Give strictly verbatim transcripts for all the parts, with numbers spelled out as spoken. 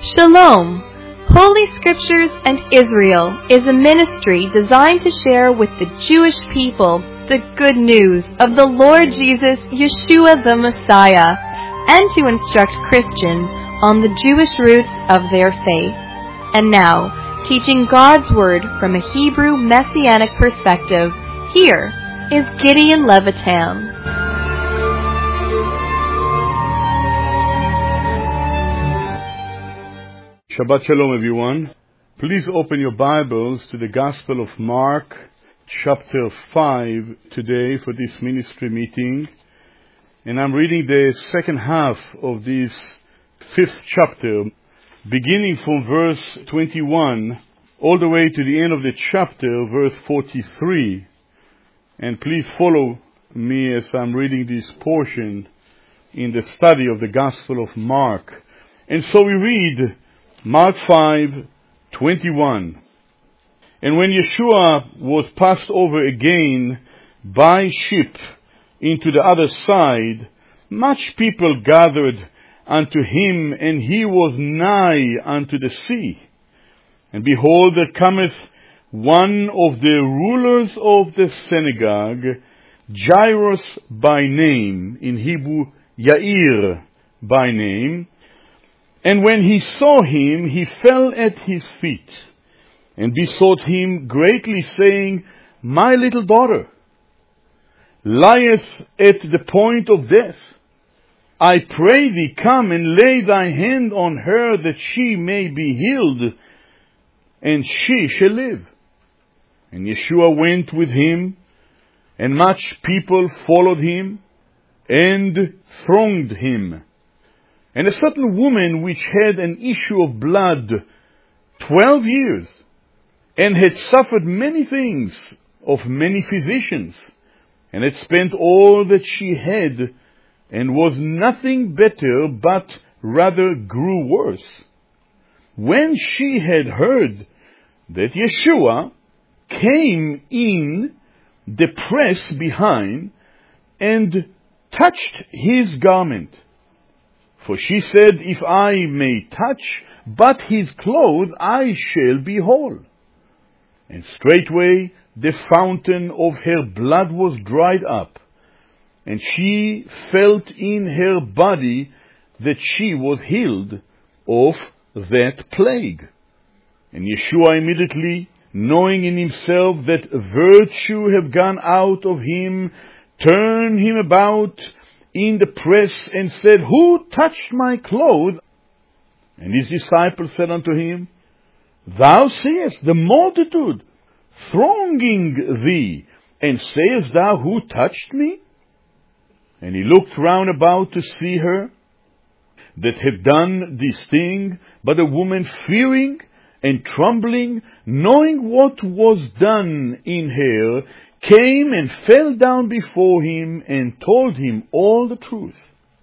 Shalom! Holy Scriptures and Israel is a ministry designed to share with the Jewish people the good news of the Lord Jesus, Yeshua the Messiah, and to instruct Christians on the Jewish roots of their faith. And now, teaching God's Word from a Hebrew Messianic perspective, here is Gideon Levitam. Shabbat Shalom, everyone. Please open your Bibles to the Gospel of Mark, chapter five, today for this ministry meeting. And I'm reading the second half of this fifth chapter, beginning from verse twenty-one, all the way to the end of the chapter, verse forty-three. And please follow me as I'm reading this portion in the study of the Gospel of Mark. And so we read Mark five, twenty-one. And when Yeshua was passed over again by ship into the other side, much people gathered unto him, and he was nigh unto the sea. And behold, there cometh one of the rulers of the synagogue, Jairus by name, in Hebrew Yair by name. And when he saw him, he fell at his feet, and besought him greatly, saying, My little daughter lieth at the point of death. I pray thee, come and lay thy hand on her, that she may be healed, and she shall live. And Yeshua went with him, and much people followed him, and thronged him. And a certain woman which had an issue of blood twelve years, and had suffered many things of many physicians, and had spent all that she had, and was nothing better, but rather grew worse. When she had heard that Yeshua came in the press behind, and touched his garment, for she said, If I may touch but his clothes, I shall be whole. And straightway the fountain of her blood was dried up, and she felt in her body that she was healed of that plague. And Yeshua immediately, knowing in himself that virtue had gone out of him, turned him about in the press, and said, Who touched my clothes? And his disciples said unto him, Thou seest the multitude thronging thee, and sayest thou, Who touched me? And he looked round about to see her that had done this thing. But the woman, fearing and trembling, knowing what was done in her, came and fell down before him, and told him all the truth.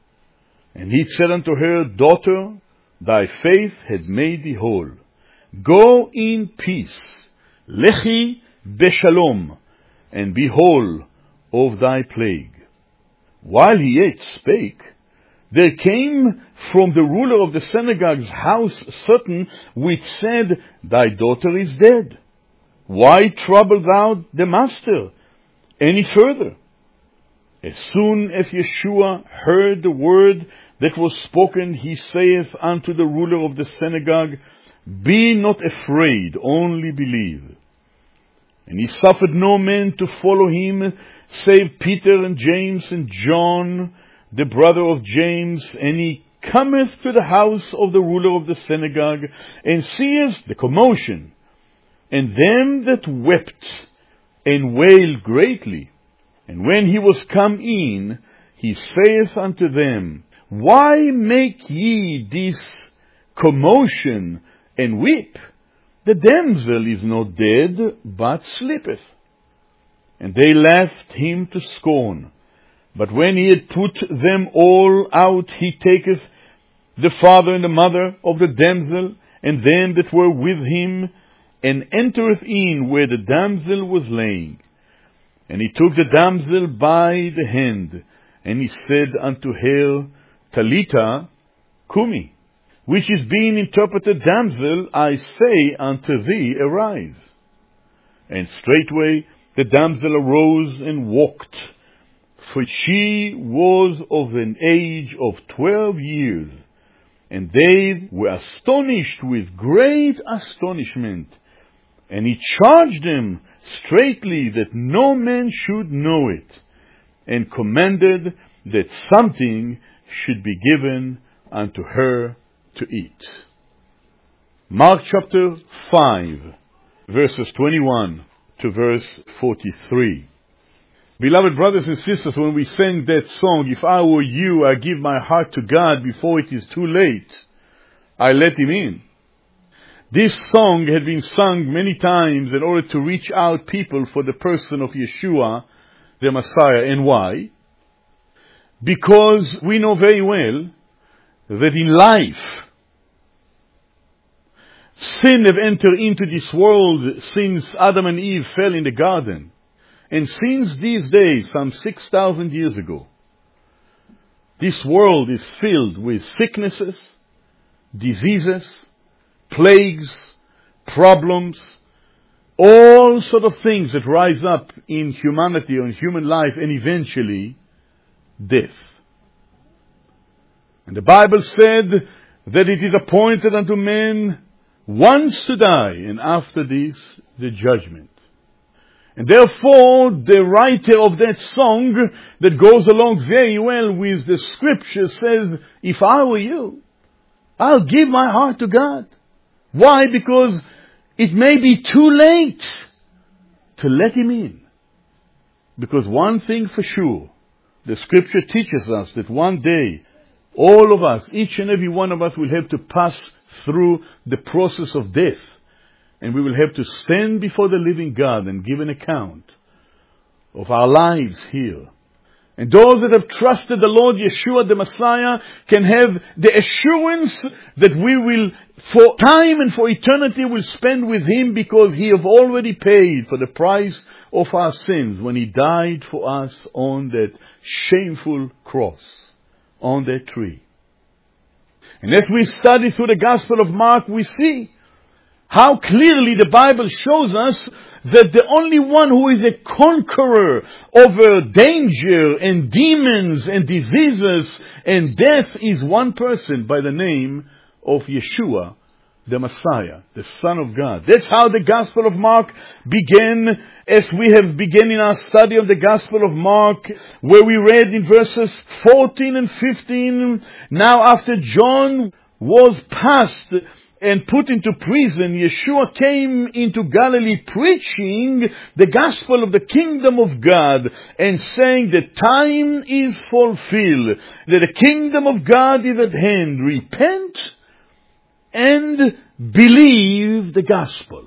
And he said unto her, Daughter, thy faith hath made thee whole. Go in peace, lechi beshalom, and be whole of thy plague. While he yet spake, there came from the ruler of the synagogue's house certain which said, Thy daughter is dead. Why trouble thou the master any further? As soon as Yeshua heard the word that was spoken, he saith unto the ruler of the synagogue, Be not afraid, only believe. And he suffered no man to follow him, save Peter and James and John, the brother of James. And he cometh to the house of the ruler of the synagogue, and seeth the commotion, and them that wept and wailed greatly. And when he was come in, he saith unto them, Why make ye this commotion and weep? The damsel is not dead, but sleepeth. And they laughed him to scorn. But when he had put them all out, he taketh the father and the mother of the damsel, and them that were with him, and entereth in where the damsel was laying. And he took the damsel by the hand, and he said unto her, Talita, cumi, which is being interpreted, Damsel, I say unto thee, arise. And straightway the damsel arose and walked, for she was of an age of twelve years. And they were astonished with great astonishment. And he charged them straitly that no man should know it, and commanded that something should be given unto her to eat. Mark chapter five, verses twenty-one to verse forty-three. Beloved brothers and sisters, when we sang that song, if I were you, I give my heart to God before it is too late, I let him in. This song had been sung many times in order to reach out people for the person of Yeshua, the Messiah. And why? Because we know very well that in life, sin have entered into this world since Adam and Eve fell in the garden. And since these days, some six thousand years ago, this world is filled with sicknesses, diseases, plagues, problems, all sort of things that rise up in humanity or in human life, and eventually death. And the Bible said that it is appointed unto men once to die, and after this, the judgment. And therefore, the writer of that song that goes along very well with the scripture says, if I were you, I'll give my heart to God. Why? Because it may be too late to let him in. Because one thing for sure, the scripture teaches us that one day, all of us, each and every one of us will have to pass through the process of death. And we will have to stand before the living God and give an account of our lives here. And those that have trusted the Lord Yeshua, the Messiah, can have the assurance that we will, for time and for eternity, will spend with him, because he have already paid for the price of our sins when he died for us on that shameful cross, on that tree. And as we study through the Gospel of Mark, we see how clearly the Bible shows us that the only one who is a conqueror over danger and demons and diseases and death is one person by the name of Yeshua, the Messiah, the Son of God. That's how the Gospel of Mark began, as we have begun in our study of the Gospel of Mark, where we read in verses fourteen and fifteen, now after John was passed and put into prison, Yeshua came into Galilee preaching the gospel of the kingdom of God and saying the time is fulfilled, that the kingdom of God is at hand. Repent and believe the gospel.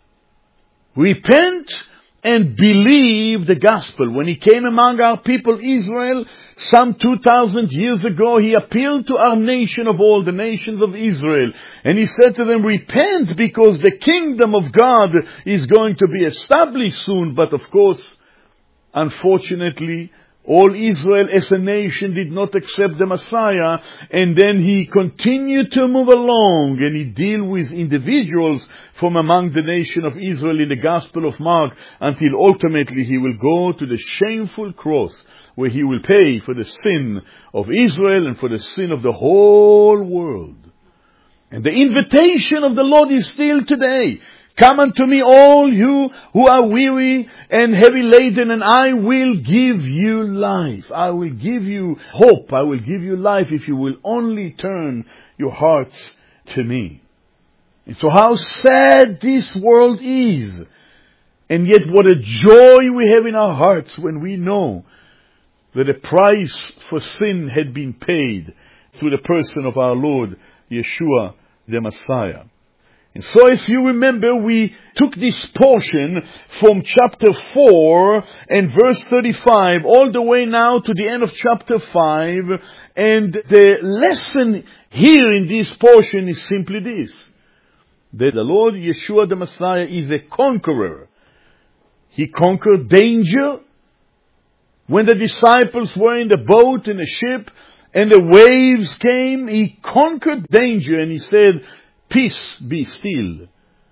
Repent and believe the gospel. When he came among our people Israel, some two thousand years ago, he appealed to our nation of all the nations of Israel. And he said to them, repent, because the kingdom of God is going to be established soon. But of course, unfortunately, all Israel as a nation did not accept the Messiah, and then he continued to move along, and he deal with individuals from among the nation of Israel in the Gospel of Mark, until ultimately he will go to the shameful cross, where he will pay for the sin of Israel and for the sin of the whole world. And the invitation of the Lord is still today. Come unto me, all you who are weary and heavy laden, and I will give you life. I will give you hope. I will give you life if you will only turn your hearts to me. And so how sad this world is. And yet what a joy we have in our hearts when we know that a price for sin had been paid through the person of our Lord, Yeshua, the Messiah. And so if you remember, we took this portion from chapter four and verse thirty-five all the way now to the end of chapter five. And the lesson here in this portion is simply this: that the Lord Yeshua the Messiah is a conqueror. He conquered danger when the disciples were in the boat, in the ship, and the waves came, he conquered danger and he said, peace, be still.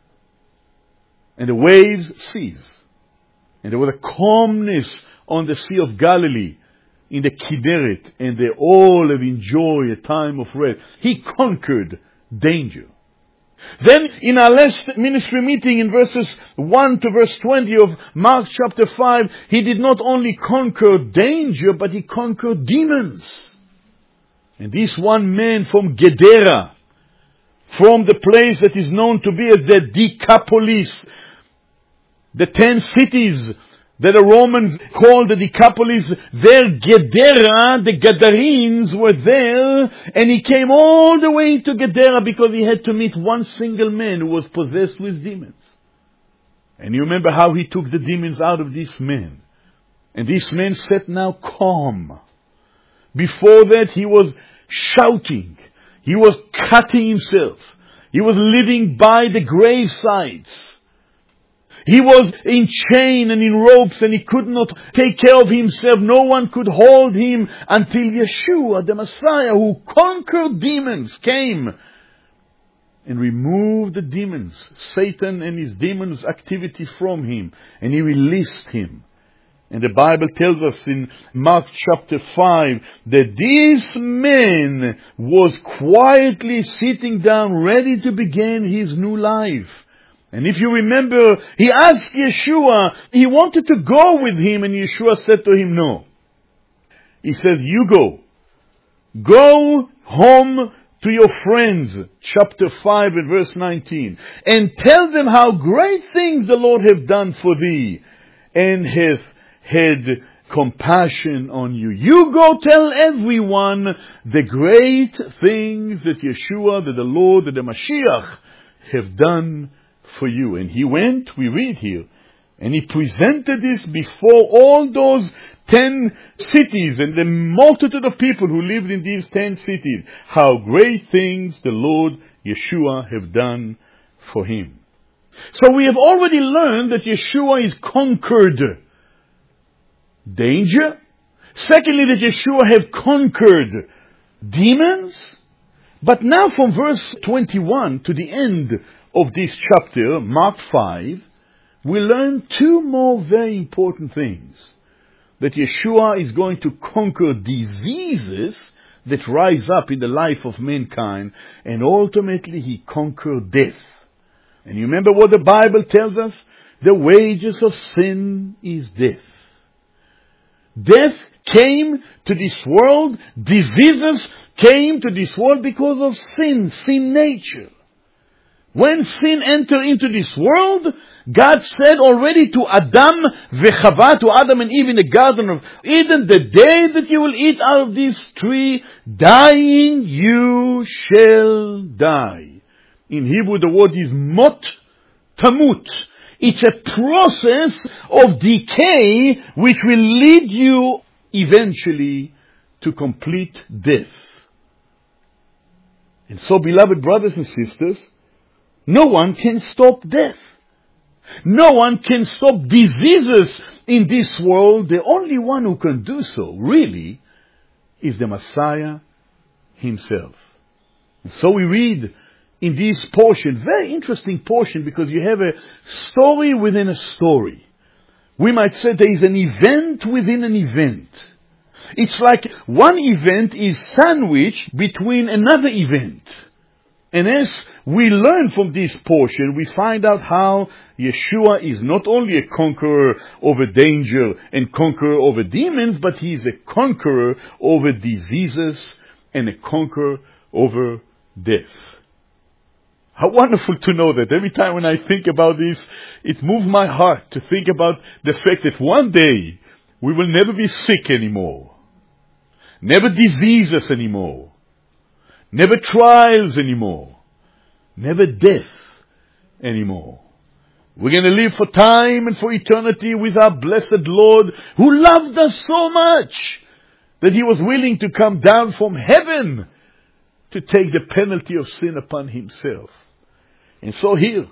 And the waves ceased. And there was a calmness on the Sea of Galilee, in the Kinneret, and they all have enjoyed a time of rest. He conquered danger. Then in our last ministry meeting in verses one to verse twenty of Mark chapter five, he did not only conquer danger, but he conquered demons. And this one man from Gadara, from the place that is known to be as the Decapolis, the ten cities that the Romans called the Decapolis, there Gadara, the Gadarenes were there, and he came all the way to Gadara because he had to meet one single man who was possessed with demons. And you remember how he took the demons out of this man. And this man sat now calm. Before that he was shouting. He was cutting himself. He was living by the gravesides. He was in chain and in ropes and he could not take care of himself. No one could hold him until Yeshua, the Messiah, who conquered demons, came and removed the demons, Satan and his demons' activity from him. And he released him. And the Bible tells us in Mark chapter five that this man was quietly sitting down ready to begin his new life. And if you remember, he asked Yeshua, he wanted to go with him, and Yeshua said to him, no. He says, you go. Go home to your friends, chapter five and verse nineteen, and tell them how great things the Lord hath done for thee, and hath had compassion on you. You go tell everyone the great things that Yeshua, that the Lord, that the Mashiach have done for you. And he went, we read here, and he presented this before all those ten cities and the multitude of people who lived in these ten cities, how great things the Lord Yeshua have done for him. So we have already learned that Yeshua is conquered danger. Secondly, that Yeshua have conquered demons. But now from verse twenty-one to the end of this chapter, Mark five, we learn two more very important things. That Yeshua is going to conquer diseases that rise up in the life of mankind, and ultimately he conquered death. And you remember what the Bible tells us? The wages of sin is death. Death came to this world, diseases came to this world because of sin, sin nature. When sin entered into this world, God said already to Adam v'Chava, to Adam and Eve in the Garden of Eden, the day that you will eat out of this tree, dying you shall die. In Hebrew the word is mot tamut. It's a process of decay which will lead you eventually to complete death. And so, beloved brothers and sisters, no one can stop death. No one can stop diseases in this world. The only one who can do so, really, is the Messiah himself. And so we read in this portion, very interesting portion, because you have a story within a story. We might say there is an event within an event. It's like one event is sandwiched between another event. And as we learn from this portion, we find out how Yeshua is not only a conqueror over danger and conqueror over demons, but he is a conqueror over diseases and a conqueror over death. How wonderful to know that. Every time when I think about this, it moves my heart to think about the fact that one day we will never be sick anymore. Never diseases anymore. Never trials anymore. Never death anymore. We're going to live for time and for eternity with our blessed Lord, who loved us so much that he was willing to come down from heaven to take the penalty of sin upon himself. And so here,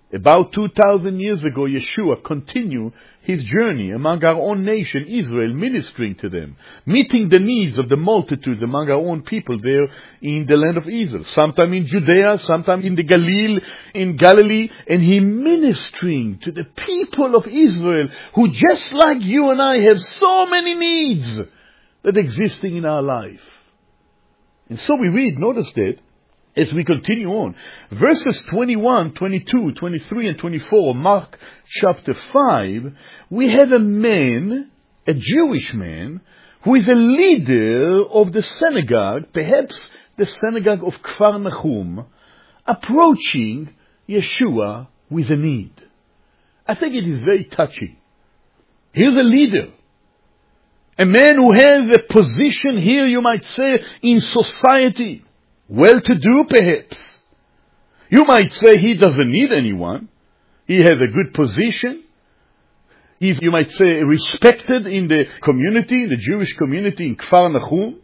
About two thousand years ago, Yeshua continued his journey among our own nation, Israel, ministering to them, meeting the needs of the multitudes among our own people there in the land of Israel. Sometime in Judea, sometime in the Galilee, in Galilee, and he ministering to the people of Israel who, just like you and I, have so many needs that existing in our life. And so we read, notice that, as we continue on, verses twenty-one, twenty-two, twenty-three, and twenty-four, Mark chapter five, we have a man, a Jewish man, who is a leader of the synagogue, perhaps the synagogue of Kfar Nahum, approaching Yeshua with a need. I think it is very touching. Here's a leader, a man who has a position here, you might say, in society. Well-to-do, perhaps. You might say he doesn't need anyone. He has a good position. He's, you might say, respected in the community, in the Jewish community in Kfar Nahum.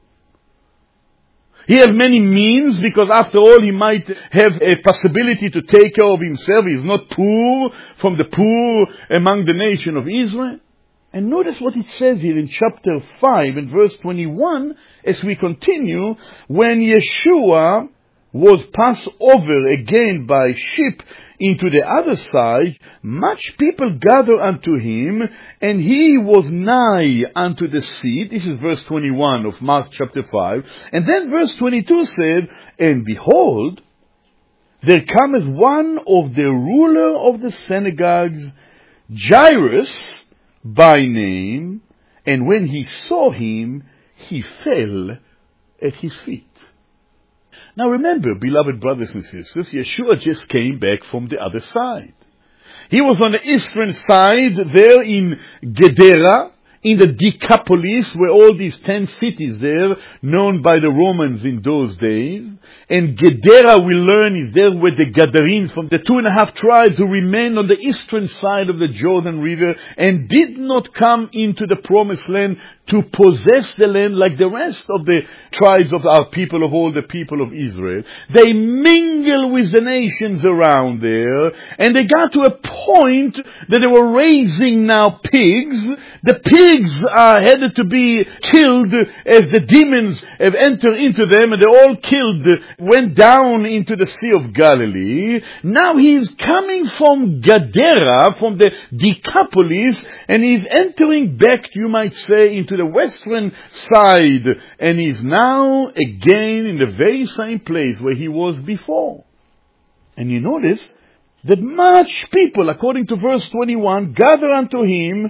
He has many means because, after all, he might have a possibility to take care of himself. He is not poor from the poor among the nation of Israel. And notice what it says here in chapter five and verse twenty-one as we continue. When Yeshua was passed over again by ship into the other side, much people gathered unto him, and he was nigh unto the sea. This is verse twenty-one of Mark chapter five. And then verse twenty-two said, and behold, there cometh one of the ruler of the synagogues, Jairus, by name, and when he saw him, he fell at his feet. Now remember, beloved brothers and sisters, Yeshua just came back from the other side. He was on the eastern side, there in Gedera, in the Decapolis, where all these ten cities there, known by the Romans in those days. And Gedera, we learn, is there where the Gadarenes from the two and a half tribes who remained on the eastern side of the Jordan River and did not come into the promised land to possess the land like the rest of the tribes of our people, of all the people of Israel. They mingle with the nations around there, and they got to a point that they were raising now pigs. The pigs are headed to be killed as the demons have entered into them, and they all killed, went down into the Sea of Galilee. Now he's coming from Gadara, from the Decapolis, and he's entering back, you might say, into the western side, and he's now again in the very same place where he was before. And you notice that much people, according to verse twenty-one, gather unto him,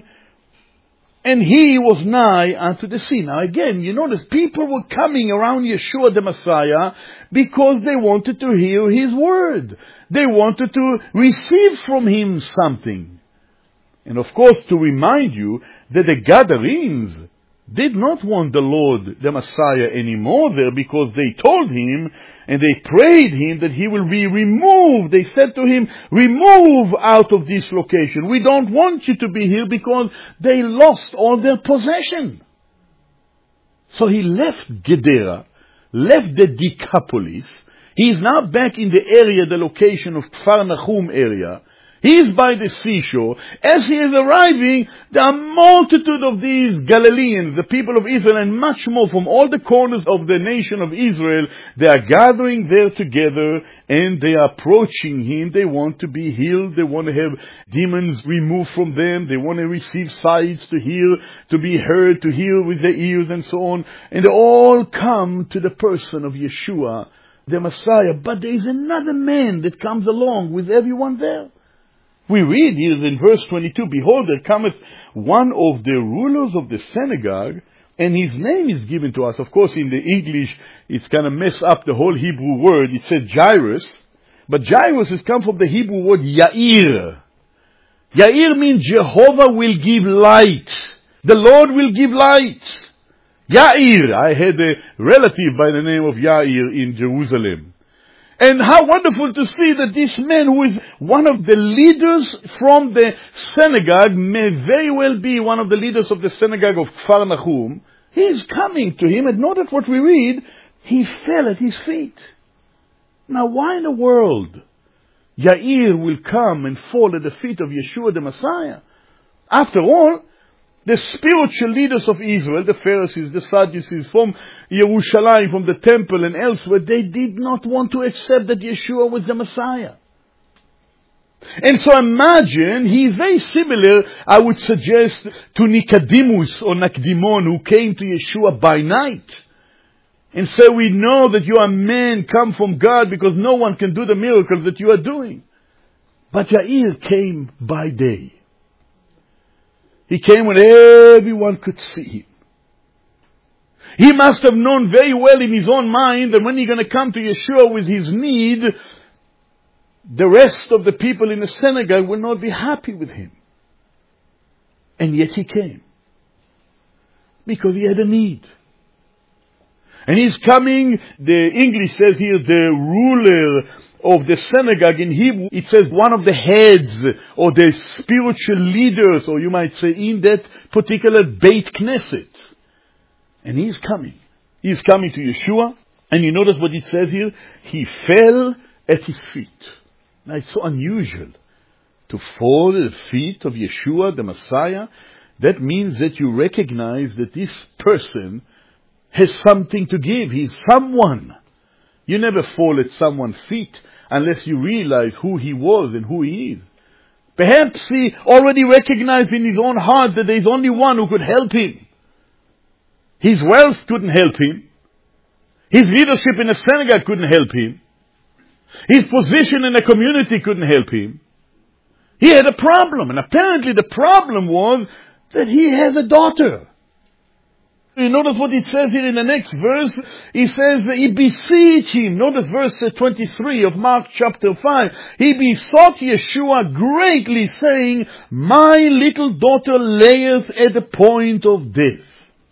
and he was nigh unto the sea. Now again, you notice people were coming around Yeshua the Messiah because they wanted to hear his word. They wanted to receive from him something. And of course, to remind you that the Gadarenes did not want the Lord, the Messiah, anymore there, because they told him and they prayed him that he will be removed. They said to him, remove out of this location. We don't want you to be here, because they lost all their possession. So he left Gedera, left the Decapolis. He is now back in the area, the location of Kfar Nahum area. He is by the seashore. As he is arriving, there are multitude of these Galileans, the people of Israel, and much more from all the corners of the nation of Israel. They are gathering there together, and they are approaching him. They want to be healed. They want to have demons removed from them. They want to receive sights, to hear, to be heard, to hear with their ears, and so on. And they all come to the person of Yeshua, the Messiah. But there is another man that comes along with everyone there. We read here in verse twenty-two, behold, there cometh one of the rulers of the synagogue, and his name is given to us. Of course, in the English, it's going to mess up the whole Hebrew word. It said Jairus, but Jairus has come from the Hebrew word Yair. Yair means Jehovah will give light. The Lord will give light. Yair. I had a relative by the name of Yair in Jerusalem. And how wonderful to see that this man, who is one of the leaders from the synagogue, may very well be one of the leaders of the synagogue of Kfar Nahum, he is coming to him, and notice what we read, he fell at his feet. Now, why in the world Yair will come and fall at the feet of Yeshua the Messiah. After all, the spiritual leaders of Israel, the Pharisees, the Sadducees, from Jerusalem, from the temple and elsewhere, they did not want to accept that Yeshua was the Messiah. And so imagine, he is very similar, I would suggest, to Nicodemus or Nakdimon, who came to Yeshua by night and said, we know that you are man come from God because no one can do the miracles that you are doing. But Yair came by day. He came when everyone could see him. He must have known very well in his own mind that when he's going to come to Yeshua with his need, the rest of the people in the synagogue will not be happy with him. And yet he came. Because he had a need. And he's coming, the English says here, the ruler of the synagogue. In Hebrew, it says one of the heads or the spiritual leaders, or you might say in that particular Beit Knesset. And he's coming. He's coming to Yeshua. And you notice what it says here? He fell at his feet. Now it's so unusual to fall at the feet of Yeshua, the Messiah. That means that you recognize that this person has something to give. He's someone. You never fall at someone's feet unless you realize who he was and who he is. Perhaps he already recognized in his own heart that there's only one who could help him. His wealth couldn't help him. His leadership in the synagogue couldn't help him. His position in the community couldn't help him. He had a problem, and apparently the problem was that he has a daughter. You notice what it says here in the next verse. He says, he beseech him. Notice verse twenty-three of Mark chapter five. He besought Yeshua greatly, saying, my little daughter layeth at the point of death.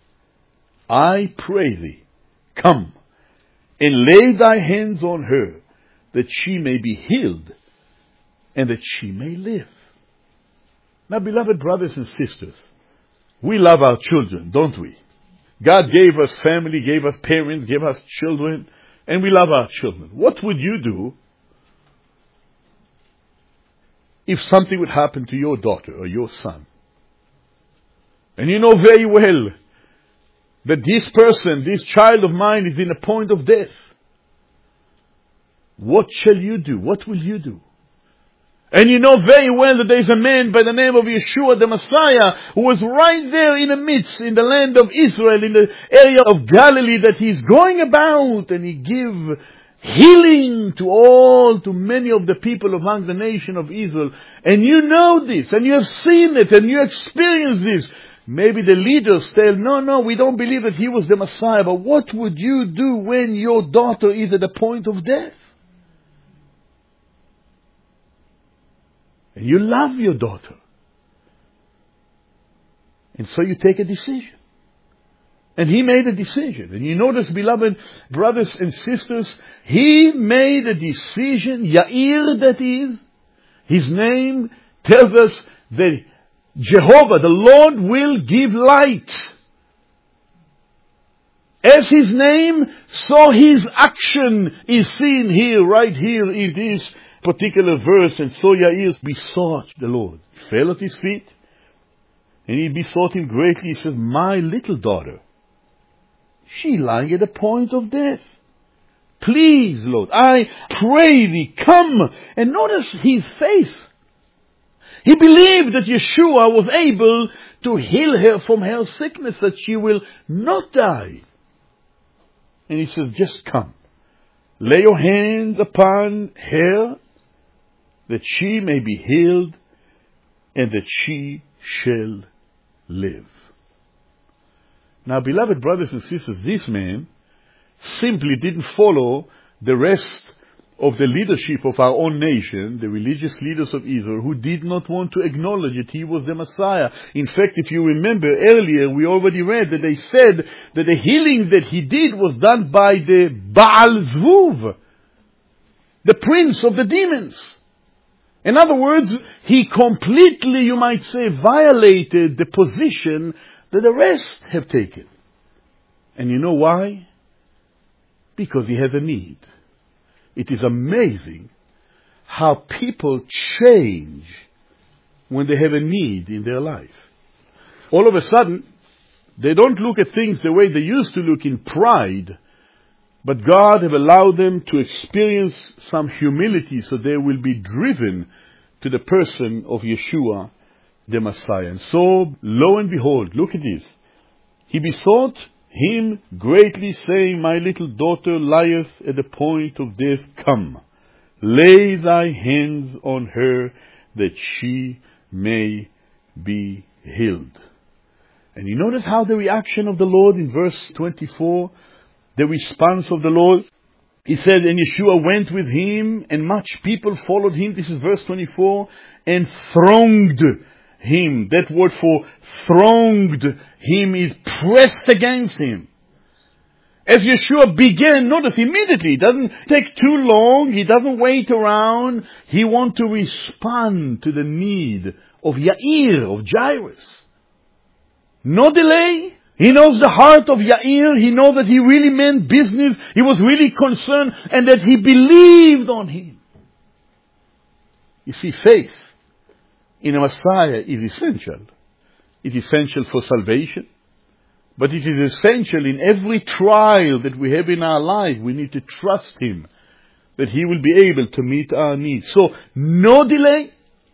I pray thee, come and lay thy hands on her, that she may be healed and that she may live. Now, beloved brothers and sisters, we love our children, don't we? God gave us family, gave us parents, gave us children, and we love our children. What would you do if something would happen to your daughter or your son? And you know very well that this person, this child of mine is in a point of death. What shall you do? What will you do? And you know very well that there is a man by the name of Yeshua the Messiah who was right there in the midst, in the land of Israel, in the area of Galilee, that he's going about and he give healing to all, to many of the people among the nation of Israel. And you know this, and you have seen it, and you experienced this. Maybe the leaders tell, no, no, we don't believe that he was the Messiah. But what would you do when your daughter is at the point of death? And you love your daughter. And so you take a decision. And he made a decision. And you notice, beloved brothers and sisters, he made a decision, Yair that is. His name tells us that Jehovah, the Lord, will give light. As his name, so his action is seen here, right here in this particular verse. And so Yair besought the Lord. He fell at his feet, and he besought him greatly. He says, my little daughter, she lying at the point of death. Please, Lord, I pray thee, come. And notice his faith. He believed that Yeshua was able to heal her from her sickness, that she will not die. And he says, just come. Lay your hands upon her, that she may be healed, and that she shall live. Now, beloved brothers and sisters, this man simply didn't follow the rest of the leadership of our own nation, the religious leaders of Israel, who did not want to acknowledge that he was the Messiah. In fact, if you remember earlier, we already read that they said that the healing that he did was done by the Baal Zvuv, the prince of the demons. In other words, he completely, you might say, violated the position that the rest have taken. And you know why? Because he has a need. It is amazing how people change when they have a need in their life. All of a sudden, they don't look at things the way they used to look in pride, but God have allowed them to experience some humility so they will be driven to the person of Yeshua, the Messiah. And so, lo and behold, look at this. He besought him greatly, saying, My little daughter lieth at the point of death. Come, lay thy hands on her, that she may be healed. And you notice how the reaction of the Lord in verse twenty-four, the response of the Lord, he said, and Yeshua went with him, and much people followed him. This is verse twenty-four, and thronged him. That word for thronged him is pressed against him. As Yeshua began, notice immediately, it doesn't take too long, he doesn't wait around, he wants to respond to the need of Yair, of Jairus. No delay. He knows the heart of Yair, he knows that he really meant business, he was really concerned, and that he believed on him. You see, faith in a Messiah is essential. It is essential for salvation. But it is essential in every trial that we have in our life. We need to trust him that he will be able to meet our needs. So, no delay.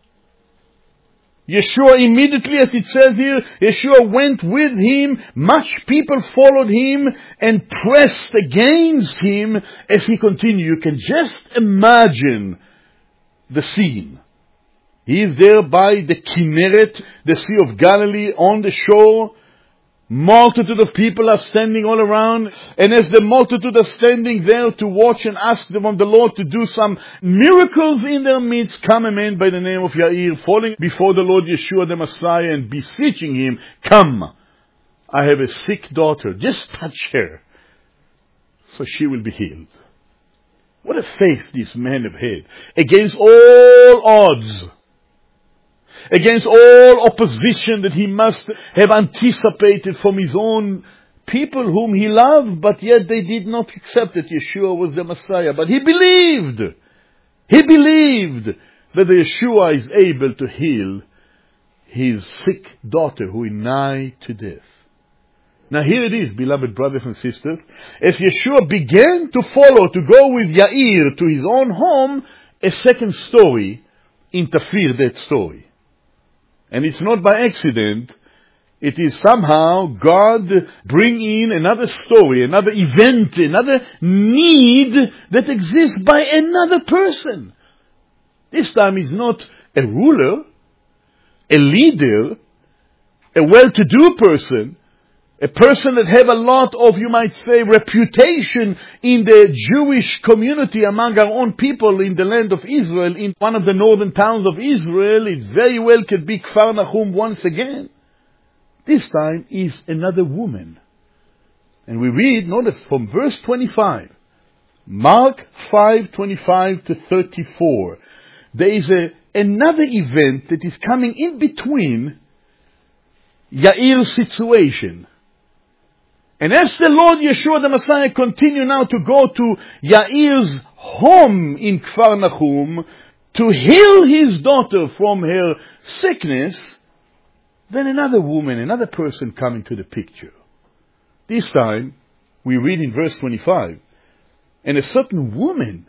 Yeshua immediately, as it says here, Yeshua went with him. Much people followed him and pressed against him as he continued. You can just imagine the scene. He is there by the Kinneret, the Sea of Galilee, on the shore. Multitude of people are standing all around, and as the multitude are standing there to watch and ask them of the Lord to do some miracles in their midst, come a man by the name of Yair, falling before the Lord Yeshua the Messiah and beseeching him, Come, I have a sick daughter, just touch her, so she will be healed. What a faith these men have had, against all odds. Against all opposition that he must have anticipated from his own people whom he loved, but yet they did not accept that Yeshua was the Messiah. But he believed. He believed that the Yeshua is able to heal his sick daughter who is nigh to death. Now here it is, beloved brothers and sisters. As Yeshua began to follow, to go with Yair to his own home, a second story interfered that story. And it's not by accident. It is somehow God bring in another story, another event, another need that exists by another person. This time is not a ruler, a leader, a well-to-do person, a person that have a lot of, you might say, reputation in the Jewish community among our own people in the land of Israel, in one of the northern towns of Israel. It very well could be Kfar Nahum once again. This time is another woman. And we read, notice, from verse twenty-five, Mark five, twenty-five to thirty-four. There is a, another event that is coming in between Yair's situation. And as the Lord Yeshua the Messiah continue now to go to Yair's home in Kfar Nahum to heal his daughter from her sickness, then another woman, another person come into the picture. This time, we read in verse twenty-five, and a certain woman,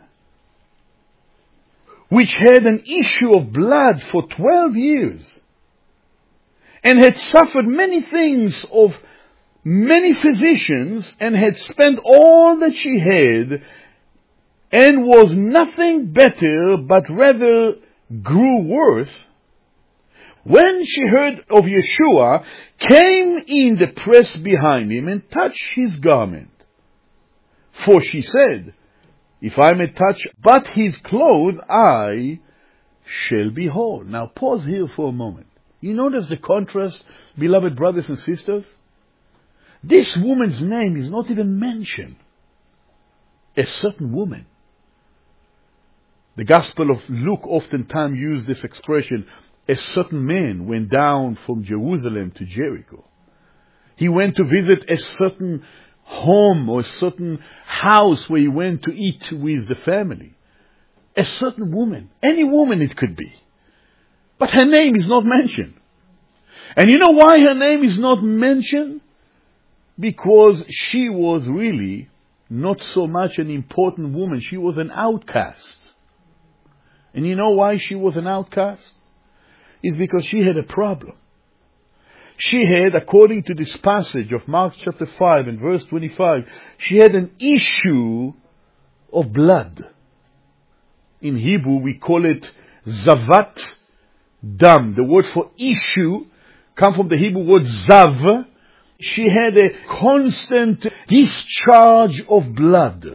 which had an issue of blood for twelve years, and had suffered many things of many physicians, and had spent all that she had, and was nothing better, but rather grew worse, when she heard of Yeshua, came in the press behind him, and touched his garment. For she said, If I may touch but his clothes, I shall be whole. Now pause here for a moment. You notice the contrast, beloved brothers and sisters? This woman's name is not even mentioned. A certain woman. The Gospel of Luke oftentimes uses this expression, a certain man went down from Jerusalem to Jericho. He went to visit a certain home or a certain house where he went to eat with the family. A certain woman. Any woman it could be. But her name is not mentioned. And you know why her name is not mentioned? Because she was really not so much an important woman. She was an outcast. And you know why she was an outcast? It's because she had a problem. She had, according to this passage of Mark chapter five and verse twenty-five, she had an issue of blood. In Hebrew we call it zavat dam. The word for issue comes from the Hebrew word zav. She had a constant discharge of blood.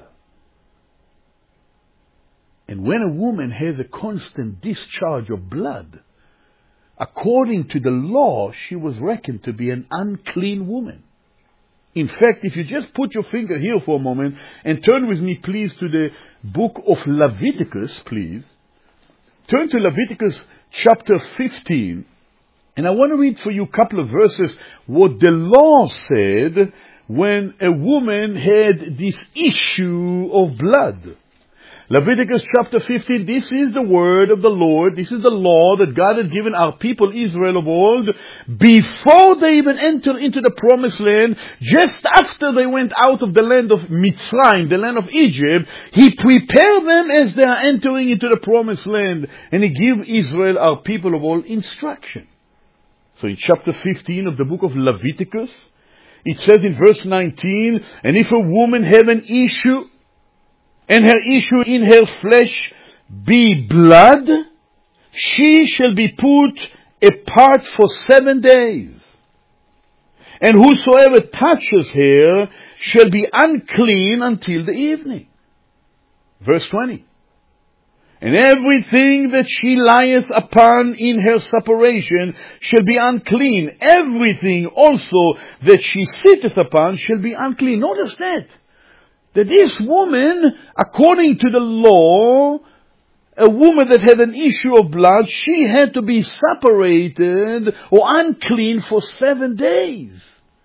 And when a woman has a constant discharge of blood, according to the law, she was reckoned to be an unclean woman. In fact, if you just put your finger here for a moment and turn with me, please, to the book of Leviticus, please. Turn to Leviticus chapter fifteen. And I want to read for you a couple of verses what the law said when a woman had this issue of blood. Leviticus chapter fifteen, this is the word of the Lord. This is the law that God had given our people Israel of old before they even entered into the promised land. Just after they went out of the land of Mitzrayim, the land of Egypt, He prepared them as they are entering into the promised land. And He gave Israel, our people of old, instruction. So in chapter fifteen of the book of Leviticus, it says in verse nineteen, and if a woman have an issue, and her issue in her flesh be blood, she shall be put apart for seven days. And whosoever touches her shall be unclean until the evening. Verse twenty. And everything that she lieth upon in her separation shall be unclean. Everything also that she sitteth upon shall be unclean. Notice that. That this woman, according to the law, a woman that had an issue of blood, she had to be separated or unclean for seven days.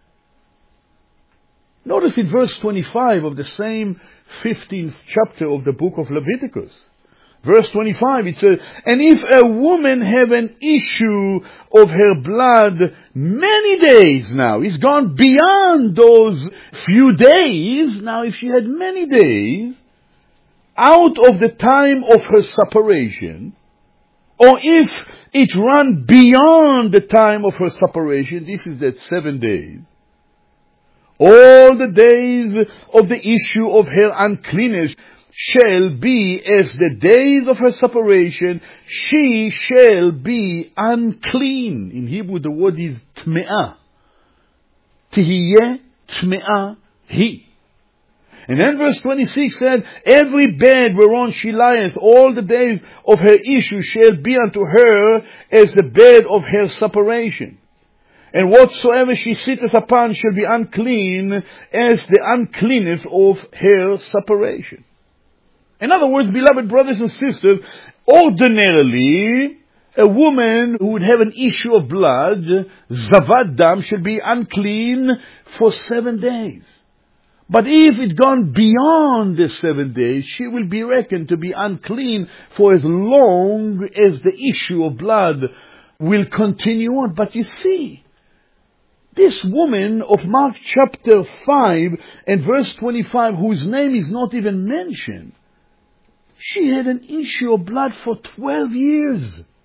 Notice in verse twenty-five of the same fifteenth chapter of the book of Leviticus. Verse twenty-five, it says, and if a woman have an issue of her blood many days now, it's gone beyond those few days. Now, if she had many days out of the time of her separation, or if it ran beyond the time of her separation, this is that seven days, all the days of the issue of her uncleanness shall be as the days of her separation, she shall be unclean. In Hebrew the word is tme'ah. Tihiyeh tme'ah hi. And then verse twenty-six said, every bed whereon she lieth all the days of her issue shall be unto her as the bed of her separation. And whatsoever she sitteth upon shall be unclean as the uncleanness of her separation. In other words, beloved brothers and sisters, ordinarily, a woman who would have an issue of blood, zavat dam, should be unclean for seven days. But if it's gone beyond the seven days, she will be reckoned to be unclean for as long as the issue of blood will continue on. But you see, this woman of Mark chapter five and verse twenty-five, whose name is not even mentioned, she had an issue of blood for twelve years.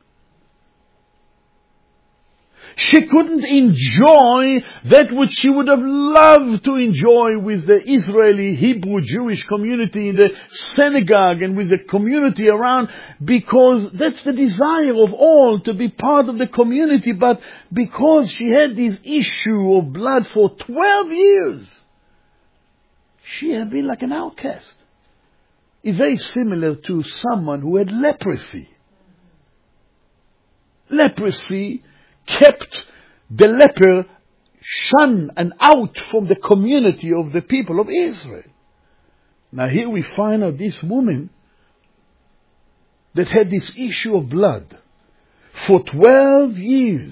She couldn't enjoy that which she would have loved to enjoy with the Israeli Hebrew Jewish community in the synagogue and with the community around, because that's the desire of all, to be part of the community. But because she had this issue of blood for twelve years, she had been like an outcast. It's very similar to someone who had leprosy. Leprosy kept the leper shunned and out from the community of the people of Israel. Now here we find out this woman that had this issue of blood for twelve years.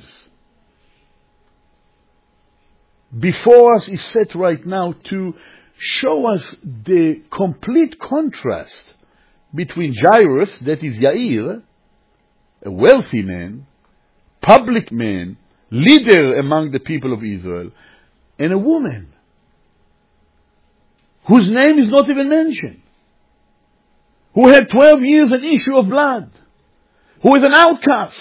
Before us is set right now to show us the complete contrast between Jairus, that is Yair, a wealthy man, public man, leader among the people of Israel, and a woman whose name is not even mentioned, who had twelve years an issue of blood, who is an outcast.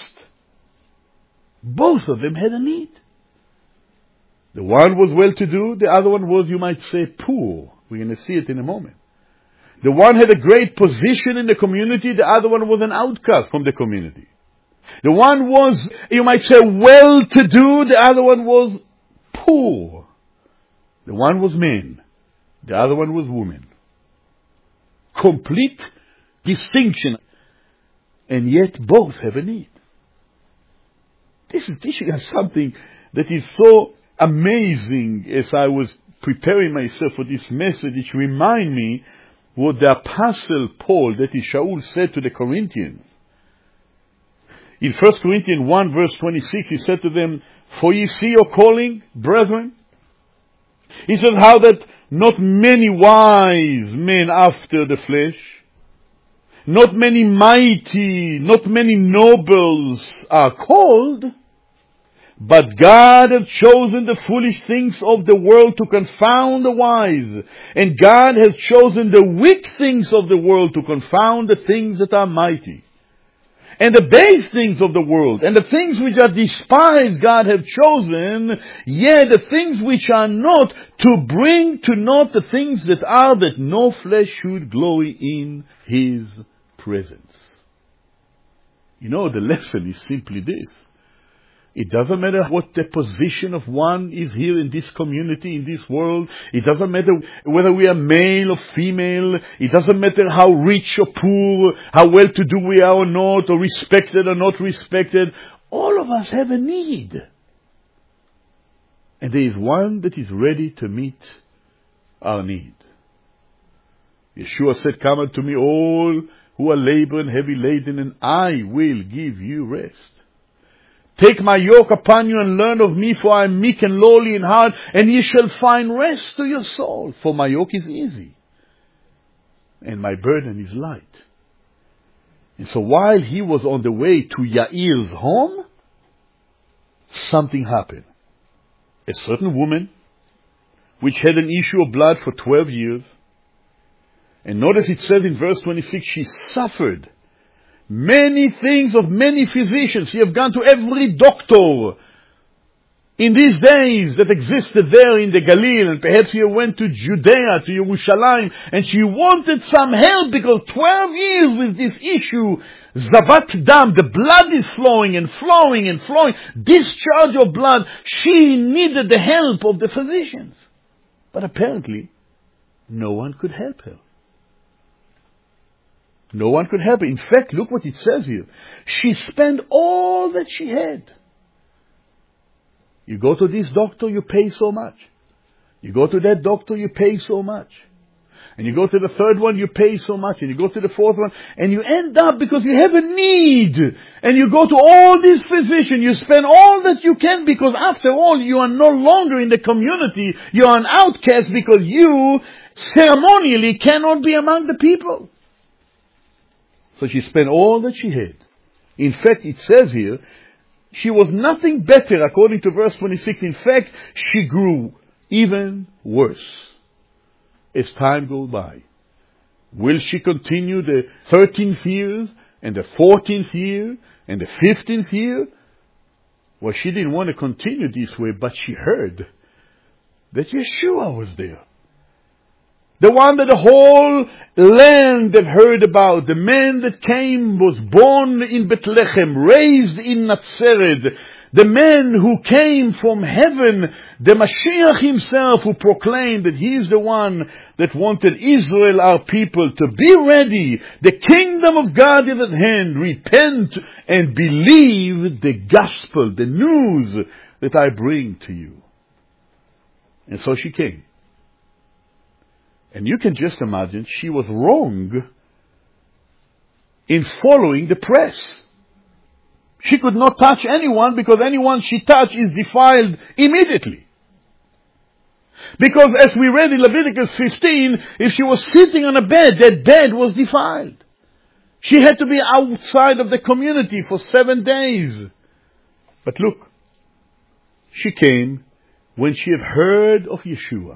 Both of them had a need. The one was well-to-do, the other one was, you might say, poor. We're going to see it in a moment. The one had a great position in the community, the other one was an outcast from the community. The one was, you might say, well-to-do, the other one was poor. The one was man, the other one was woman. Complete distinction. And yet both have a need. This is teaching us something that is so amazing. As I was preparing myself for this message, it reminded me what the Apostle Paul, that is Shaul, said to the Corinthians. In First Corinthians one verse twenty-six, he said to them, "For ye see your calling, brethren." He said how that not many wise men after the flesh, not many mighty, not many nobles are called, but God hath chosen the foolish things of the world to confound the wise, and God has chosen the weak things of the world to confound the things that are mighty. And the base things of the world, and the things which are despised, God hath chosen, yea, the things which are not, to bring to naught the things that are, that no flesh should glory in His presence. You know, the lesson is simply this. It doesn't matter what the position of one is here in this community, in this world. It doesn't matter whether we are male or female. It doesn't matter how rich or poor, how well-to-do we are or not, or respected or not respected. All of us have a need. And there is one that is ready to meet our need. Yeshua said, "Come unto me all who are labor and heavy laden, and I will give you rest. Take my yoke upon you and learn of me, for I am meek and lowly in heart, and ye shall find rest to your soul. For my yoke is easy, and my burden is light." And so while he was on the way to Yair's home, something happened. A certain woman, which had an issue of blood for twelve years, and notice it says in verse twenty-six, she suffered many things of many physicians. She have gone to every doctor in these days that existed there in the Galilee, and perhaps she went to Judea, to Jerusalem, and she wanted some help because twelve years with this issue, Zavat Dam, the blood is flowing and flowing and flowing, discharge of blood. She needed the help of the physicians. But apparently, no one could help her. No one could help her. In fact, look what it says here. She spent all that she had. You go to this doctor, you pay so much. You go to that doctor, you pay so much. And you go to the third one, you pay so much. And you go to the fourth one, and you end up, because you have a need, and you go to all these physicians, you spend all that you can, because after all, you are no longer in the community. You are an outcast because you ceremonially cannot be among the people. So she spent all that she had. In fact, it says here, she was nothing better, according to verse twenty-six. In fact, she grew even worse as time goes by. Will she continue the thirteenth year, and the fourteenth year, and the fifteenth year? Well, she didn't want to continue this way, but she heard that Yeshua was there. The one that the whole land have heard about. The man that came, was born in Bethlehem, raised in Nazareth. The man who came from heaven, the Mashiach himself, who proclaimed that he is the one that wanted Israel, our people, to be ready. The kingdom of God is at hand. Repent and believe the gospel, the news that I bring to you. And so she came. And you can just imagine she was wrong in following the press. She could not touch anyone because anyone she touched is defiled immediately. Because as we read in Leviticus fifteen, if she was sitting on a bed, that bed was defiled. She had to be outside of the community for seven days. But look, she came when she had heard of Yeshua.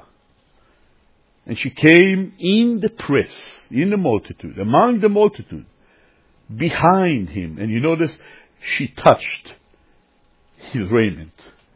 And she came in the press, in the multitude, among the multitude, behind him. And you notice she touched his raiment.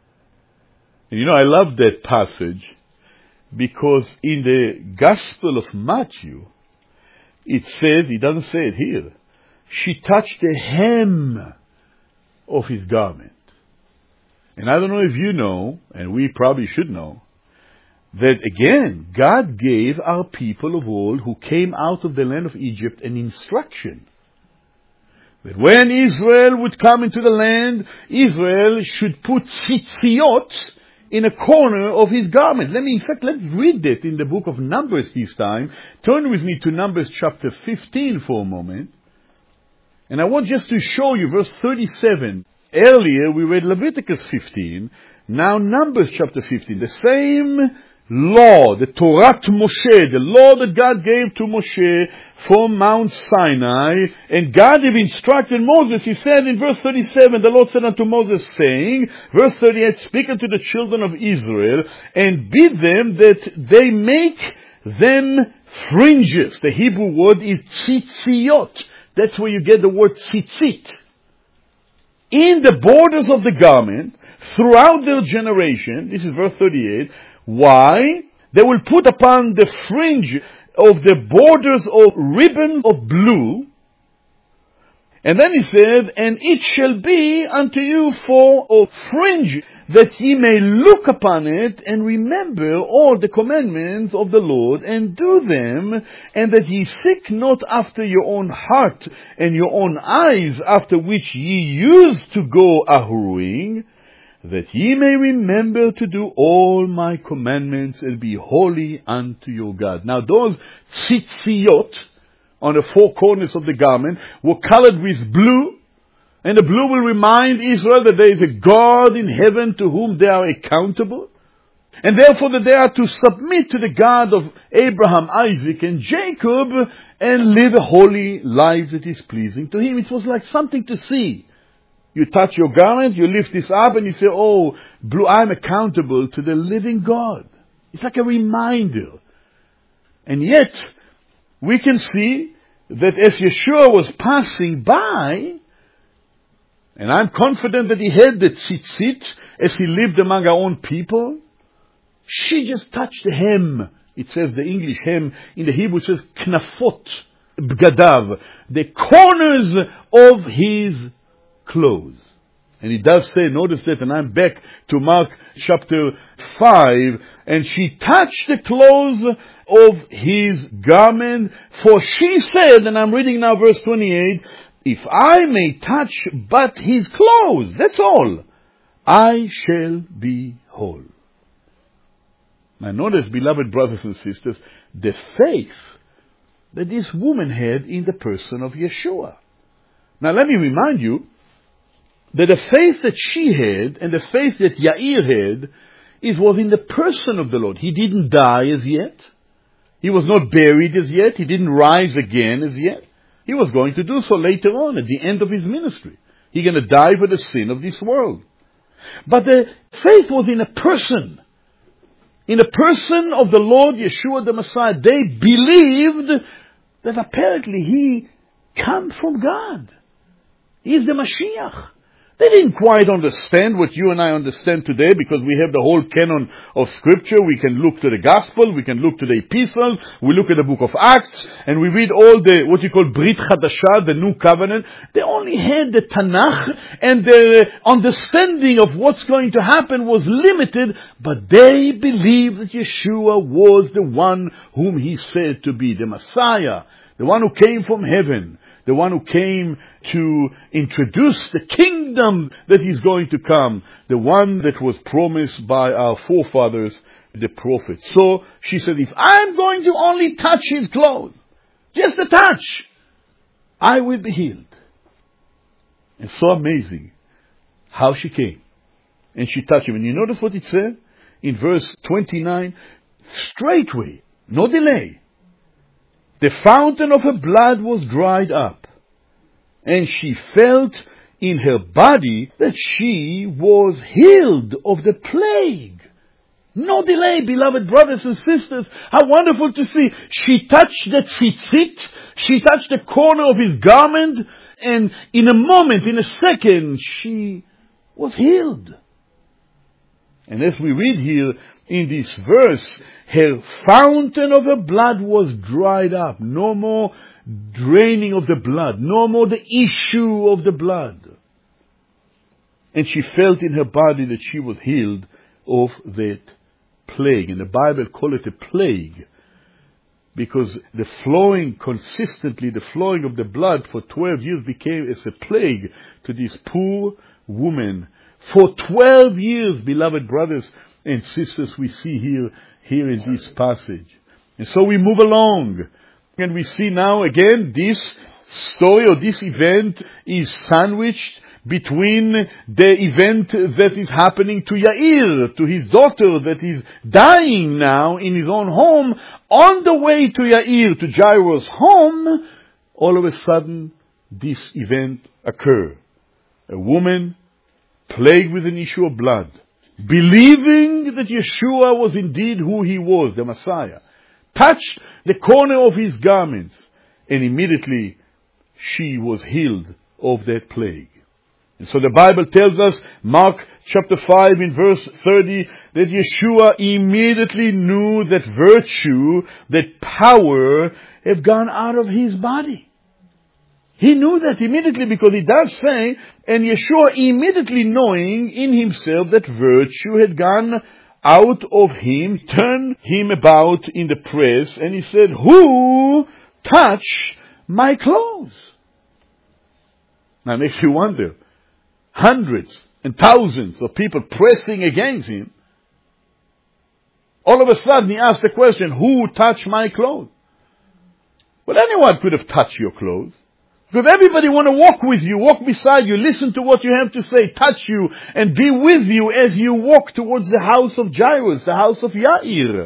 And you know, I love that passage because in the Gospel of Matthew, it says, it doesn't say it here, she touched the hem of his garment. And I don't know if you know, and we probably should know, that again, God gave our people of old who came out of the land of Egypt an instruction. That when Israel would come into the land, Israel should put tzitziot in a corner of his garment. Let me, in fact, let's read that in the book of Numbers this time. Turn with me to Numbers chapter fifteen for a moment. And I want just to show you verse thirty-seven. Earlier we read Leviticus fifteen. Now Numbers chapter fifteen. The same law, the Torah Moshe, the law that God gave to Moshe from Mount Sinai, and God had instructed Moses. He said in verse thirty-seven, the Lord said unto Moses, saying, verse thirty-eight, speak unto the children of Israel, and bid them that they make them fringes. The Hebrew word is tzitziot. That's where you get the word tzitzit. In the borders of the garment, throughout their generation, this is verse thirty-eight, why? They will put upon the fringe of the borders of ribbon of blue. And then he said, and it shall be unto you for a fringe, that ye may look upon it and remember all the commandments of the Lord and do them, and that ye seek not after your own heart and your own eyes, after which ye used to go a-hurrying, that ye may remember to do all my commandments and be holy unto your God. Now those tzitziot on the four corners of the garment were colored with blue, and the blue will remind Israel that there is a God in heaven to whom they are accountable, and therefore that they are to submit to the God of Abraham, Isaac, and Jacob, and live a holy life that is pleasing to him. It was like something to see. You touch your garment, you lift this up, and you say, oh, blue, I'm accountable to the living God. It's like a reminder. And yet, we can see that as Yeshua was passing by, and I'm confident that he had the tzitzit as he lived among our own people, she just touched the hem. It says the English hem, in the Hebrew it says knafot bgadav, the corners of his clothes. And it does say, notice that, and I'm back to Mark chapter five, and she touched the clothes of his garment, for she said, and I'm reading now verse twenty-eight, if I may touch but his clothes, that's all, I shall be whole. Now notice, beloved brothers and sisters, the faith that this woman had in the person of Yeshua. Now let me remind you, that the faith that she had and the faith that Yair had, it was in the person of the Lord. He didn't die as yet. He was not buried as yet. He didn't rise again as yet. He was going to do so later on at the end of his ministry. He's going to die for the sin of this world. But the faith was in a person. In the person of the Lord Yeshua the Messiah. They believed that apparently he came from God. He is the Mashiach. They didn't quite understand what you and I understand today, because we have the whole canon of Scripture. We can look to the Gospel, we can look to the Epistles, we look at the book of Acts, and we read all the, what you call Brit Chadashah, the New Covenant. They only had the Tanakh, and their understanding of what's going to happen was limited, but they believed that Yeshua was the one whom he said to be, the Messiah, the one who came from heaven, the one who came to introduce the kingdom that is going to come, the one that was promised by our forefathers, the prophets. So she said, if I'm going to only touch his clothes, just a touch, I will be healed. And so amazing how she came. And she touched him. And you notice what it said in verse twenty-nine? Straightway, no delay, the fountain of her blood was dried up. and she felt in her body that she was healed of the plague. No delay, beloved brothers and sisters. How wonderful to see. She touched the tzitzit. She touched the corner of his garment. And in a moment, in a second, she was healed. And as we read here in this verse, her fountain of her blood was dried up. No more draining of the blood. No more the issue of the blood. And she felt in her body that she was healed of that plague. And the Bible calls it a plague because the flowing consistently, the flowing of the blood for twelve years became as a plague to this poor woman. For twelve years, beloved brothers and sisters, we see here, here in this passage. And so we move along. And we see now again this story or this event is sandwiched between the event that is happening to Yair, to his daughter that is dying now in his own home. On the way to Yair, to Jairus' home, all of a sudden this event occurs. A woman plagued with an issue of blood, believing that Yeshua was indeed who he was, the Messiah, touched the corner of his garments, and immediately she was healed of that plague. And so the Bible tells us, Mark chapter five in verse thirty, that Yeshua immediately knew that virtue, that power, have gone out of his body. He knew that immediately because he does say, and Yeshua immediately knowing in himself that virtue had gone out of him, turned him about in the press, and he said, "Who touched my clothes?" Now it makes you wonder. Hundreds and thousands of people pressing against him. All of a sudden he asked the question, who touched my clothes? Well, anyone could have touched your clothes. Because everybody want to walk with you, walk beside you, listen to what you have to say, touch you, and be with you as you walk towards the house of Jairus, the house of Yair.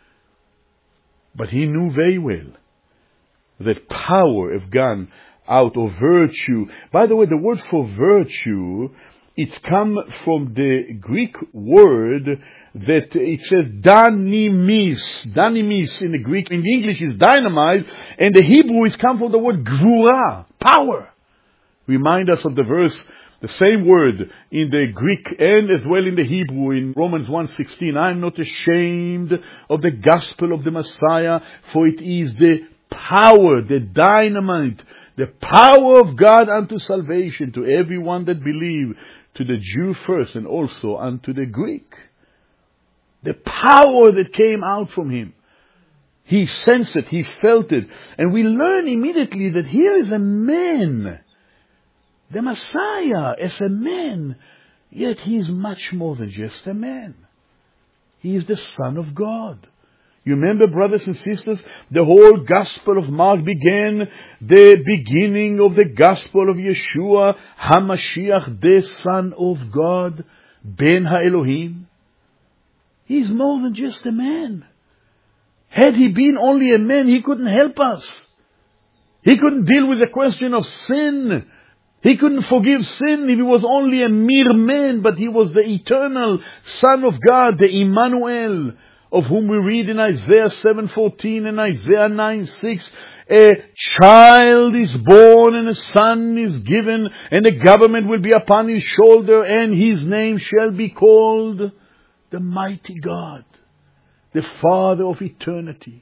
But he knew very well that power have gone out of virtue. By the way, the word for virtue, it's come from the Greek word that it says dynamis. Dynamis in the Greek. In the English is dynamite. And the Hebrew is come from the word gvura, power. Remind us of the verse, the same word in the Greek and as well in the Hebrew in Romans one sixteen. I am not ashamed of the gospel of the Messiah, for it is the power, the dynamite, the power of God unto salvation to everyone that believe, to the Jew first and also unto the Greek. The power that came out from him. He sensed it, he felt it. And we learn immediately that here is a man, the Messiah as a man, yet he is much more than just a man. He is the Son of God. You remember, brothers and sisters, the whole Gospel of Mark began, the beginning of the Gospel of Yeshua, HaMashiach, the Son of God, Ben HaElohim. He is more than just a man. Had he been only a man, he couldn't help us. He couldn't deal with the question of sin. He couldn't forgive sin if he was only a mere man, but he was the eternal Son of God, the Emmanuel, of whom we read in Isaiah seven fourteen and Isaiah nine six, a child is born and a son is given, and the government will be upon his shoulder, and his name shall be called the Mighty God, the Father of eternity.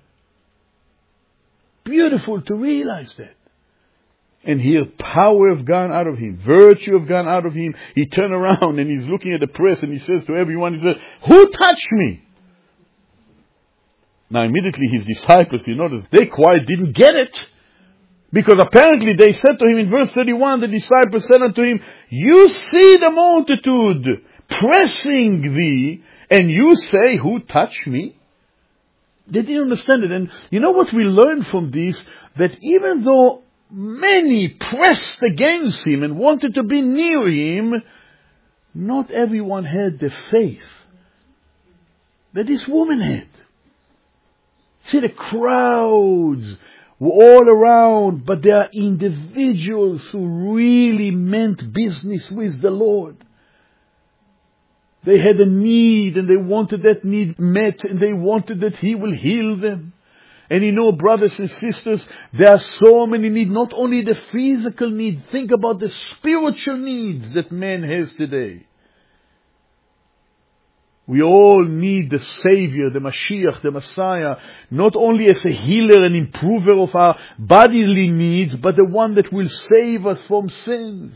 Beautiful to realize that. And here power have gone out of him, virtue have gone out of him. He turned around and he's looking at the press and he says to everyone, he says, "Who touched me?" Now immediately his disciples, you notice, they quite didn't get it. Because apparently they said to him in verse thirty-one, the disciples said unto him, "You see the multitude pressing thee, and you say, who touched me?" They didn't understand it. And you know what we learn from this? That even though many pressed against him and wanted to be near him, not everyone had the faith that this woman had. See, the crowds were all around, but there are individuals who really meant business with the Lord. They had a need and they wanted that need met and they wanted that He will heal them. And you know, brothers and sisters, there are so many needs, not only the physical need, think about the spiritual needs that man has today. We all need the Savior, the Mashiach, the Messiah, not only as a healer and improver of our bodily needs, but the one that will save us from sins.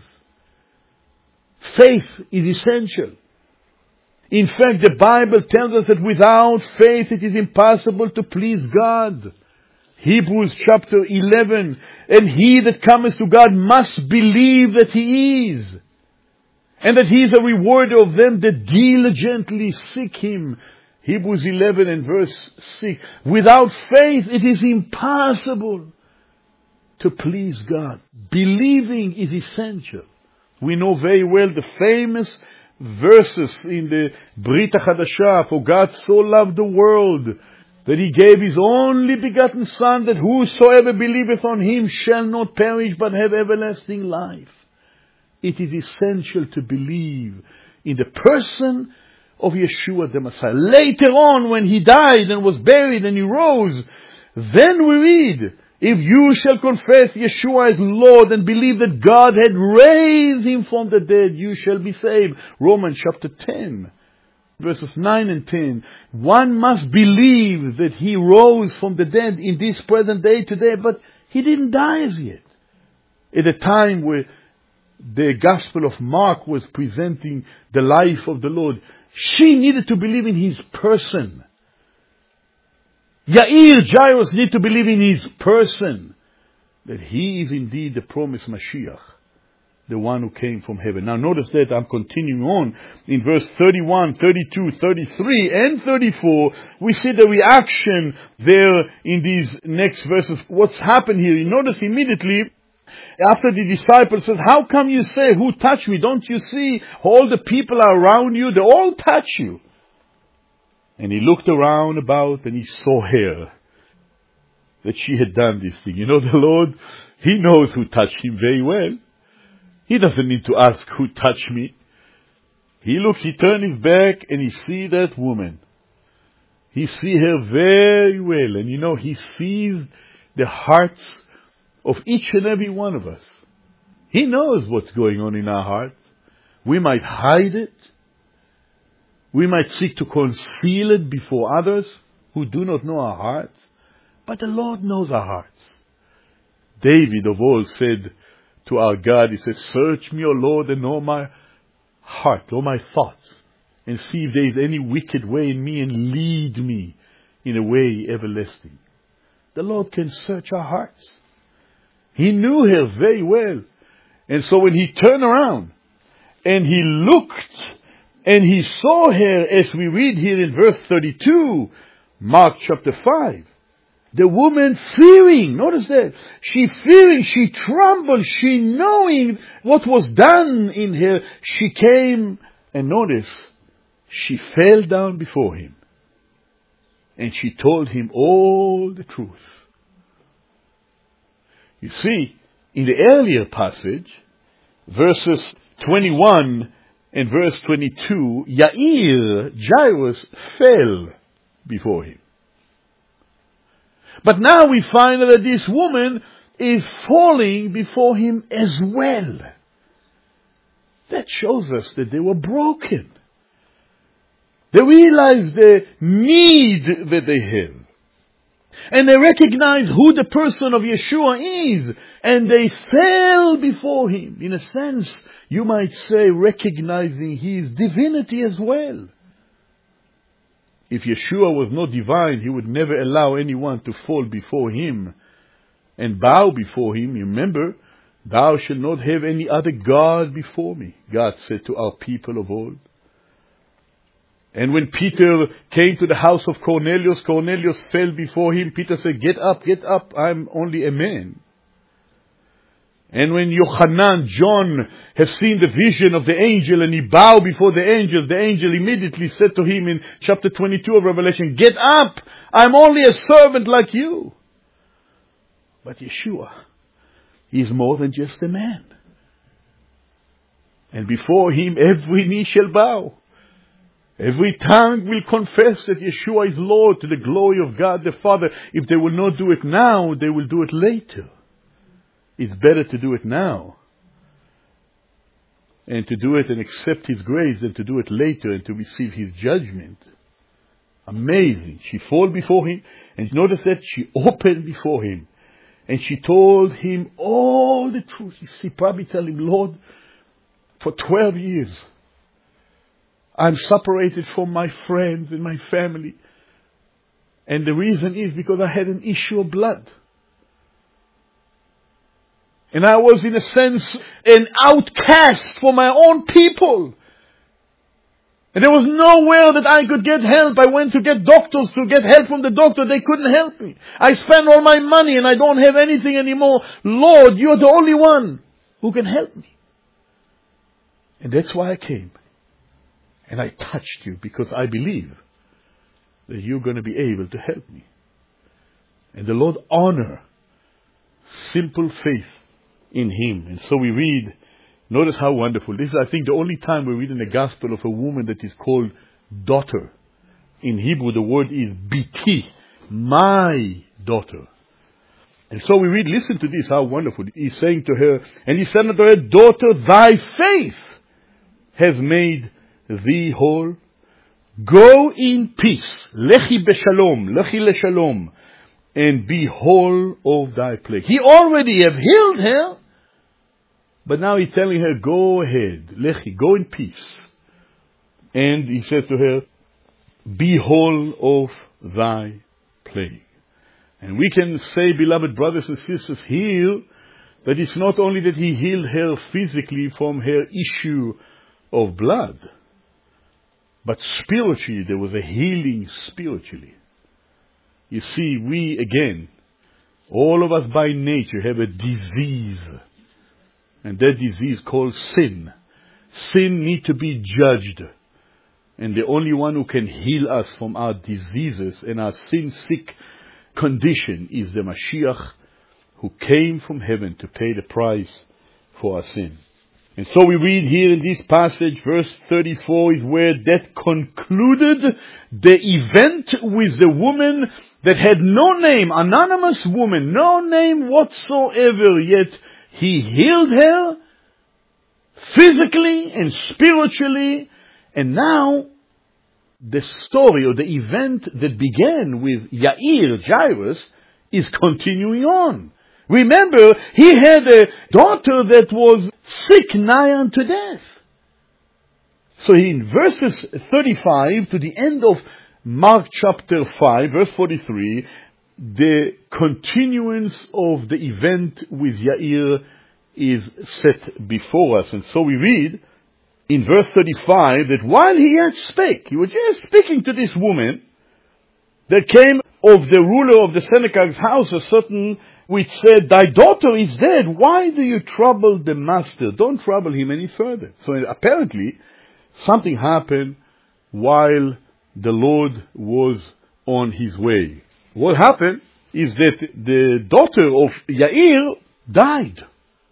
Faith is essential. In fact, the Bible tells us that without faith it is impossible to please God. Hebrews chapter eleven, and he that cometh to God must believe that He is, and that He is a rewarder of them that diligently seek Him. Hebrews eleven and verse six. Without faith it is impossible to please God. Believing is essential. We know very well the famous verses in the Brit HaChadashah, for God so loved the world that He gave His only begotten Son, that whosoever believeth on Him shall not perish but have everlasting life. It is essential to believe in the person of Yeshua the Messiah. Later on, when He died and was buried and He rose, then we read, if you shall confess Yeshua as Lord and believe that God had raised Him from the dead, you shall be saved. Romans chapter ten, verses nine and ten. One must believe that He rose from the dead in this present day today, but He didn't die as yet. At a time where the Gospel of Mark was presenting the life of the Lord, she needed to believe in His person. Yair, Jairus, need to believe in his person, that he is indeed the promised Mashiach, the one who came from heaven. Now notice that I'm continuing on in verse thirty-one, thirty-two, thirty-three, and thirty-four. We see the reaction there in these next verses. What's happened here? You notice immediately after the disciples said, how come you say, who touched me? Don't you see all the people are around you? They all touch you. And he looked around about and he saw her, that she had done this thing. You know, the Lord, He knows who touched Him very well. He doesn't need to ask who touched me. He looks, he turned his back and he see that woman. He see her very well. And you know, He sees the hearts of each and every one of us. He knows what's going on in our hearts. We might hide it. We might seek to conceal it before others who do not know our hearts. But the Lord knows our hearts. David of old said to our God, he said, search me, O Lord, and know my heart, know my thoughts, and see if there is any wicked way in me, and lead me in a way everlasting. The Lord can search our hearts. He knew her very well. And so when He turned around and He looked and He saw her, as we read here in verse thirty-two, Mark chapter five, the woman fearing, notice that, she fearing, she trembled, she knowing what was done in her, she came, and notice, she fell down before Him, and she told Him all the truth. You see, in the earlier passage, verses twenty-one and verse twenty-two, Yair, Jairus, fell before Him. But now we find that this woman is falling before Him as well. That shows us that they were broken. They realized the need that they have. And they recognized who the person of Yeshua is. And they fell before Him. In a sense, you might say, recognizing His divinity as well. If Yeshua was not divine, He would never allow anyone to fall before Him and bow before Him. Remember, thou shalt not have any other God before me, God said to our people of old. And when Peter came to the house of Cornelius, Cornelius fell before him. Peter said, get up, get up, I'm only a man. And when Yochanan, John, have seen the vision of the angel and he bowed before the angel, the angel immediately said to him in chapter twenty-two of Revelation, get up, I'm only a servant like you. But Yeshua is more than just a man. And before him every knee shall bow. Every tongue will confess that Yeshua is Lord, to the glory of God the Father. If they will not do it now, they will do it later. It's better to do it now. And to do it and accept His grace than to do it later and to receive His judgment. Amazing. She fell before Him, and notice that she opened before Him. And she told Him all the truth. You see, probably tell Him, Lord, for twelve years, I'm separated from my friends and my family. And the reason is because I had an issue of blood. And I was, in a sense, an outcast for my own people. And there was nowhere that I could get help. I went to get doctors to get help from the doctor. They couldn't help me. I spent all my money and I don't have anything anymore. Lord, you're the only one who can help me. And that's why I came. And I touched you because I believe that you're going to be able to help me. And the Lord honor simple faith in Him. And so we read, notice how wonderful. This is, I think, the only time we read in the Gospel of a woman that is called daughter. In Hebrew, the word is biti, my daughter. And so we read, listen to this, how wonderful. He's saying to her, and he said unto her, daughter, thy faith has made thee whole. Go in peace. Lechi beshalom. Lechi leshalom. And be whole of thy plague. He already have healed her. But now he's telling her, go ahead. Lechi, go in peace. And he said to her, be whole of thy plague. And we can say, beloved brothers and sisters, here, that it's not only that he healed her physically from her issue of blood, but spiritually, there was a healing spiritually. You see, we, again, all of us by nature have a disease. And that disease called sin. Sin needs to be judged. And the only one who can heal us from our diseases and our sin-sick condition is the Mashiach, who came from heaven to pay the price for our sin. And so we read here in this passage, verse thirty-four is where that concluded the event with the woman that had no name, anonymous woman, no name whatsoever, yet he healed her physically and spiritually. And now the story or the event that began with Yair, Jairus, is continuing on. Remember, he had a daughter that was sick nigh unto death. So in verses thirty-five to the end of Mark chapter five, verse forty-three, the continuance of the event with Yair is set before us. And so we read in verse thirty-five that while he yet spake, he was just speaking to this woman, there came of the ruler of the synagogue's house a certain which said, thy daughter is dead. Why do you trouble the master? Don't trouble him any further. So apparently, something happened while the Lord was on his way. What happened is that the daughter of Yair died.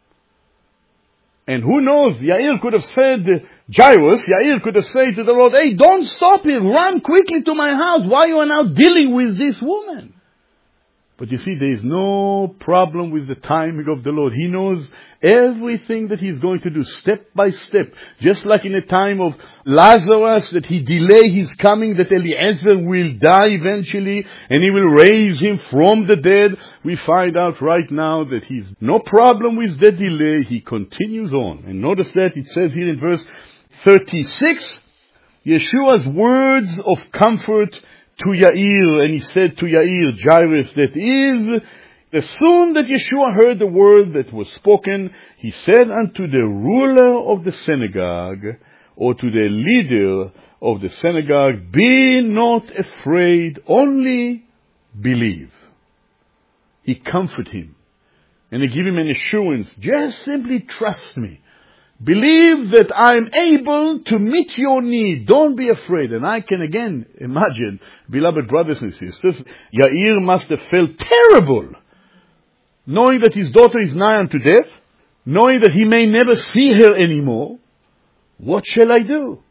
And who knows, Yair could have said, Jairus, Yair could have said to the Lord, hey, don't stop here, run quickly to my house. Why you are now dealing with this woman? But you see, there is no problem with the timing of the Lord. He knows everything that He's going to do, step by step. Just like in the time of Lazarus, that He delayed His coming, that Eliezer will die eventually, and He will raise him from the dead. We find out right now that He's no problem with the delay. He continues on. And notice that it says here in verse thirty-six, Yeshua's words of comfort to Yair, and he said to Yair, Jairus, that is, as soon that Yeshua heard the word that was spoken, he said unto the ruler of the synagogue, or to the leader of the synagogue, be not afraid, only believe. He comforted him, and he gave him an assurance, just simply trust me. Believe that I'm able to meet your need. Don't be afraid. And I can again imagine, beloved brothers and sisters, Yair must have felt terrible knowing that his daughter is nigh unto death, knowing that he may never see her anymore. What shall I do?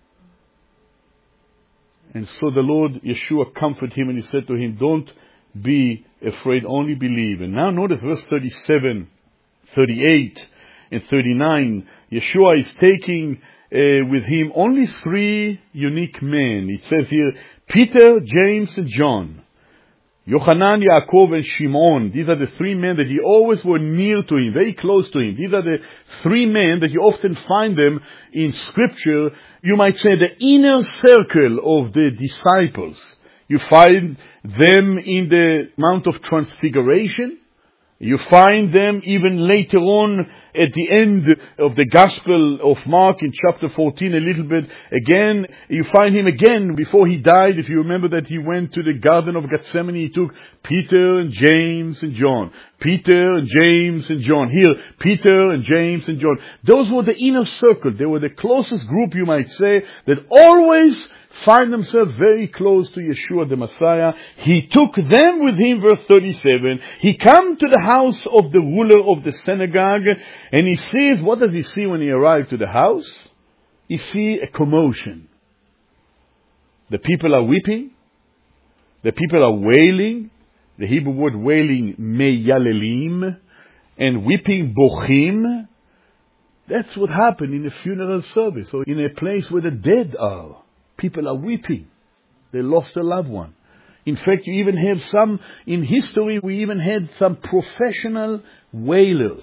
And so the Lord Yeshua comforted him, and he said to him, don't be afraid, only believe. And now notice verse thirty-seven, thirty-eight, and thirty-nine. Yeshua is taking uh, with him only three unique men. It says here, Peter, James, and John. Yochanan, Yaakov, and Shimon. These are the three men that he always were near to him, very close to him. These are the three men that you often find them in Scripture. You might say the inner circle of the disciples. You find them in the Mount of Transfiguration. You find them even later on at the end of the Gospel of Mark in chapter fourteen a little bit. Again, you find him again before he died. If you remember that he went to the Garden of Gethsemane, he took Peter and James and John. Peter and James and John. Here, Peter and James and John. Those were the inner circle. They were the closest group, you might say, that always find themselves very close to Yeshua the Messiah. He took them with him, verse thirty-seven. He come to the house of the ruler of the synagogue, and he sees, what does he see when he arrived to the house? He sees a commotion. The people are weeping. The people are wailing. The Hebrew word wailing, meyalelim, and weeping, bochim. That's what happened in a funeral service, or in a place where the dead are. People are weeping. They lost a loved one. In fact, you even have some, in history, we even had some professional wailers.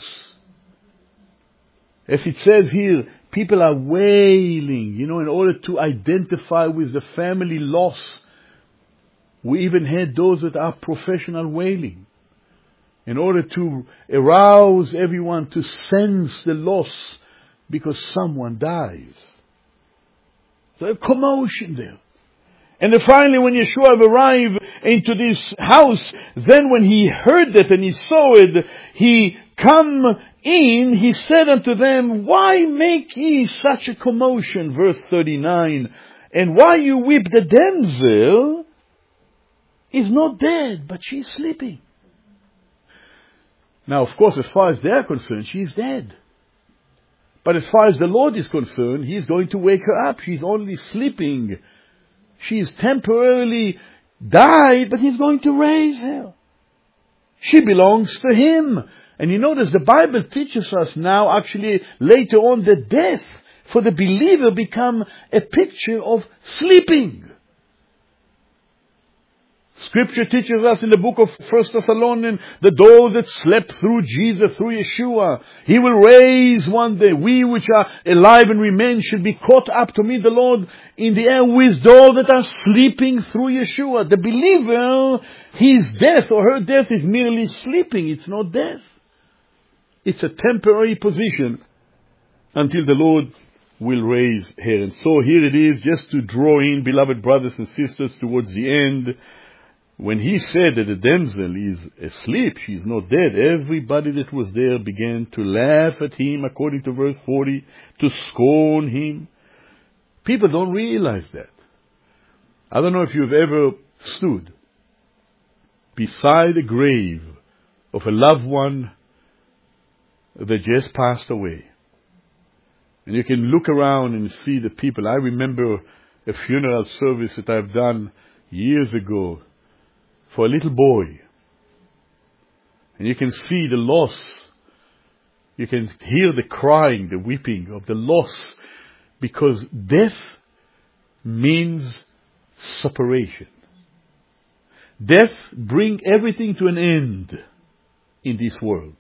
As it says here, people are wailing, you know, in order to identify with the family loss. We even had those that are professional wailing, in order to arouse everyone to sense the loss because someone dies. So a commotion there. And then finally when Yeshua arrived into this house, then when he heard that and he saw it, he come in, he said unto them, why make ye such a commotion? Verse thirty-nine. And why you weep? The damsel is not dead, but she's sleeping. Now, of course, as far as they're concerned, she's dead. But as far as the Lord is concerned, He's going to wake her up. She's only sleeping. She's temporarily died, but He's going to raise her. She belongs to Him. And you notice the Bible teaches us now, actually later on, that death for the believer become a picture of sleeping. Scripture teaches us in the book of First Thessalonians that those that slept through Jesus, through Yeshua, He will raise one day. We which are alive and remain shall be caught up to meet the Lord in the air with those that are sleeping through Yeshua. The believer, his death or her death is merely sleeping. It's not death. It's a temporary position until the Lord will raise her. And so here it is, just to draw in, beloved brothers and sisters, towards the end. When he said that the damsel is asleep, she is not dead, everybody that was there began to laugh at him, according to verse forty, to scorn him. People don't realize that. I don't know if you've ever stood beside a grave of a loved one that just passed away. And you can look around and see the people. I remember a funeral service that I've done years ago for a little boy. And you can see the loss. You can hear the crying, the weeping of the loss. Because death means separation. Death brings everything to an end in this world.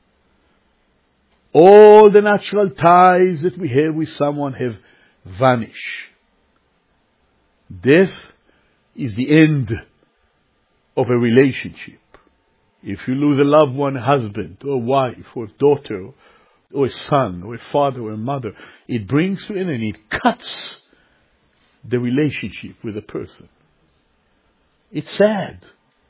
All the natural ties that we have with someone have vanished. Death is the end of a relationship. If you lose a loved one, a husband, or a wife, or a daughter, or a son, or a father, or a mother, it brings to an end, it cuts the relationship with a person. It's sad.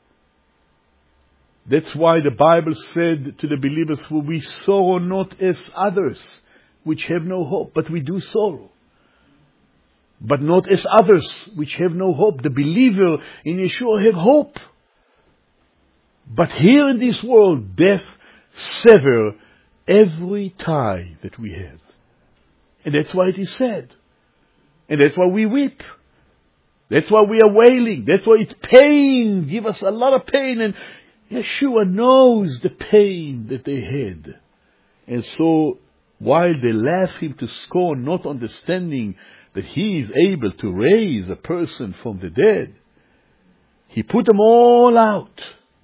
That's why the Bible said to the believers, "For we sorrow not as others, which have no hope, but we do sorrow. But not as others, which have no hope." The believer in Yeshua have hope. But here in this world, death sever every tie that we have. And that's why it is sad. And that's why we weep. That's why we are wailing. That's why it's pain. Give us a lot of pain. And Yeshua knows the pain that they had. And so, while they laugh him to scorn, not understanding that he is able to raise a person from the dead, he put them all out.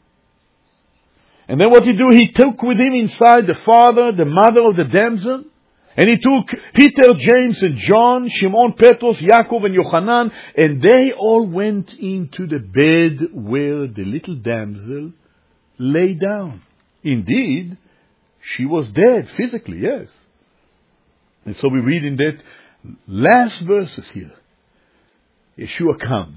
And then what he do? He took with him inside the father, the mother of the damsel, and he took Peter, James, and John, Shimon, Petros, Yaakov, and Yochanan, and they all went into the bed where the little damsel lay down. Indeed, she was dead physically, yes. And so we read in that last verses here, Yeshua comes.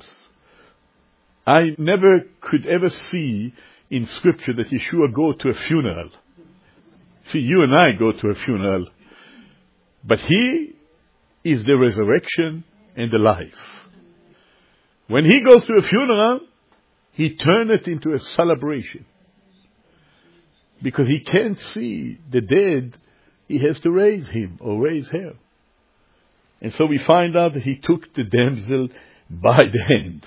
I never could ever see in Scripture that Yeshua go to a funeral. See, you and I go to a funeral. But he is the resurrection and the life. When he goes to a funeral, he turns it into a celebration. Because he can't see the dead, he has to raise him or raise her. And so we find out that he took the damsel by the hand.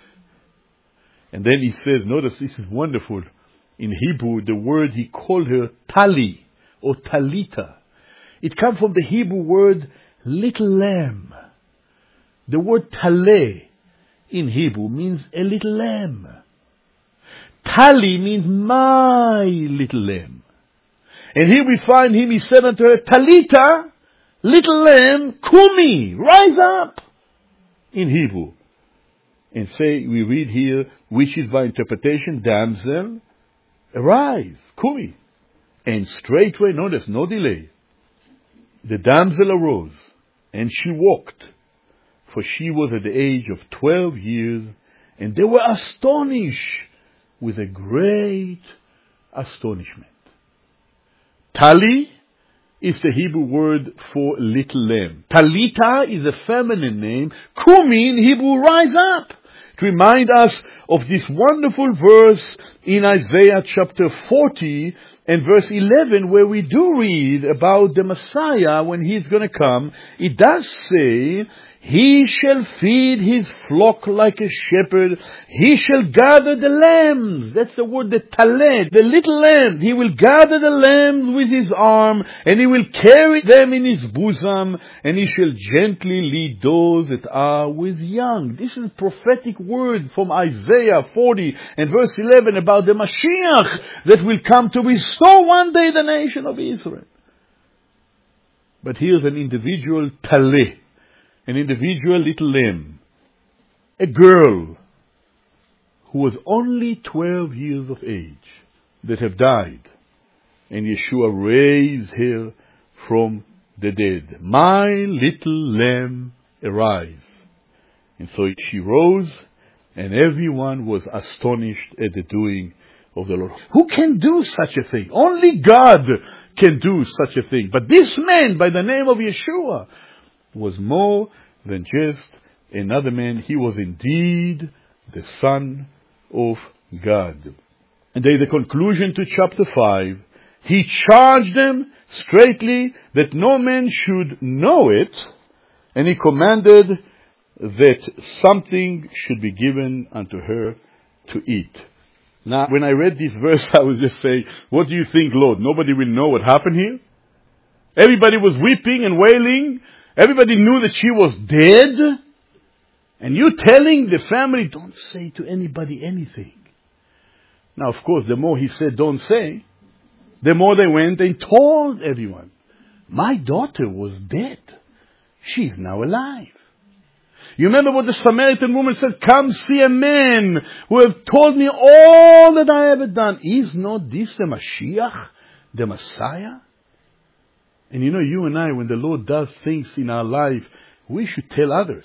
And then he says, notice this is wonderful. In Hebrew, the word he called her Tali or Talita. It comes from the Hebrew word little lamb. The word Taleh in Hebrew means a little lamb. Tali means my little lamb. And here we find him, he said unto her, Talita, little lamb, kumi, rise up, in Hebrew. And say, we read here, which is by interpretation, damsel, arise, kumi. And straightway, notice, no delay. The damsel arose, and she walked, for she was at the age of twelve years, and they were astonished with a great astonishment. Tali is the Hebrew word for little lamb. Talita is a feminine name. Kumi in Hebrew, rise up. To remind us of this wonderful verse in Isaiah chapter forty and verse eleven, where we do read about the Messiah when he's going to come. It does say, he shall feed his flock like a shepherd. He shall gather the lambs. That's the word, the taleh, the little lamb. He will gather the lambs with his arm, and he will carry them in his bosom, and he shall gently lead those that are with young. This is a prophetic word from Isaiah forty and verse eleven about the Mashiach that will come to restore one day the nation of Israel. But here's an individual taleh. An individual little lamb, a girl who was only twelve years of age, that have died, and Yeshua raised her from the dead. My little lamb, arise. And so she rose, and everyone was astonished at the doing of the Lord. Who can do such a thing? Only God can do such a thing. But this man, by the name of Yeshua, was more than just another man. He was indeed the Son of God. And then the conclusion to chapter five, he charged them straitly that no man should know it, and he commanded that something should be given unto her to eat. Now, when I read this verse, I was just saying, what do you think, Lord? Nobody will know what happened here? Everybody was weeping and wailing. Everybody knew that she was dead. And you telling the family, don't say to anybody anything. Now, of course, the more he said, don't say, the more they went and told everyone. My daughter was dead. She's now alive. You remember what the Samaritan woman said? Come see a man who have told me all that I have done. Is not this the Mashiach, the Messiah? And you know, you and I, when the Lord does things in our life, we should tell others.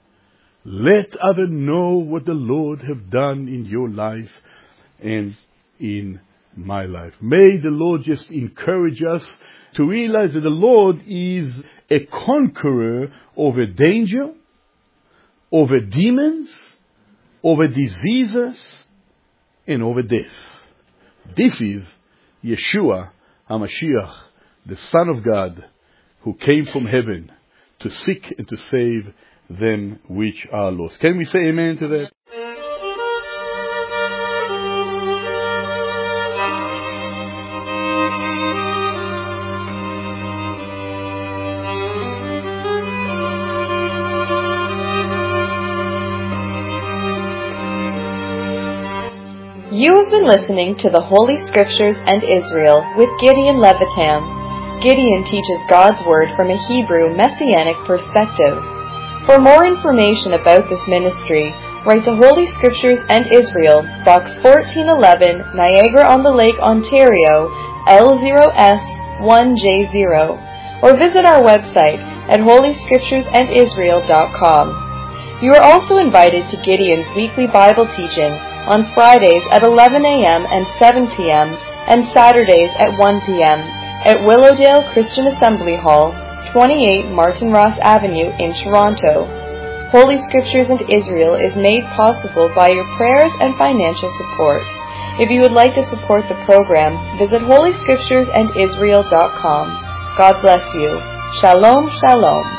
Let others know what the Lord have done in your life and in my life. May the Lord just encourage us to realize that the Lord is a conqueror over danger, over demons, over diseases, and over death. This is Yeshua HaMashiach, the Son of God, who came from heaven to seek and to save them which are lost. Can we say amen to that? You have been listening to the Holy Scriptures and Israel with Gideon Levitam. Gideon teaches God's Word from a Hebrew Messianic perspective. For more information about this ministry, write to Holy Scriptures and Israel, Box fourteen eleven, Niagara-on-the-Lake, Ontario, L zero S one J zero, or visit our website at holy scriptures and israel dot com. You are also invited to Gideon's weekly Bible teaching on Fridays at eleven a.m. and seven p.m. and Saturdays at one p.m. at Willowdale Christian Assembly Hall, twenty-eight Martin Ross Avenue in Toronto. Holy Scriptures and Israel is made possible by your prayers and financial support. If you would like to support the program, visit holy scriptures and israel dot com. God bless you. Shalom, shalom.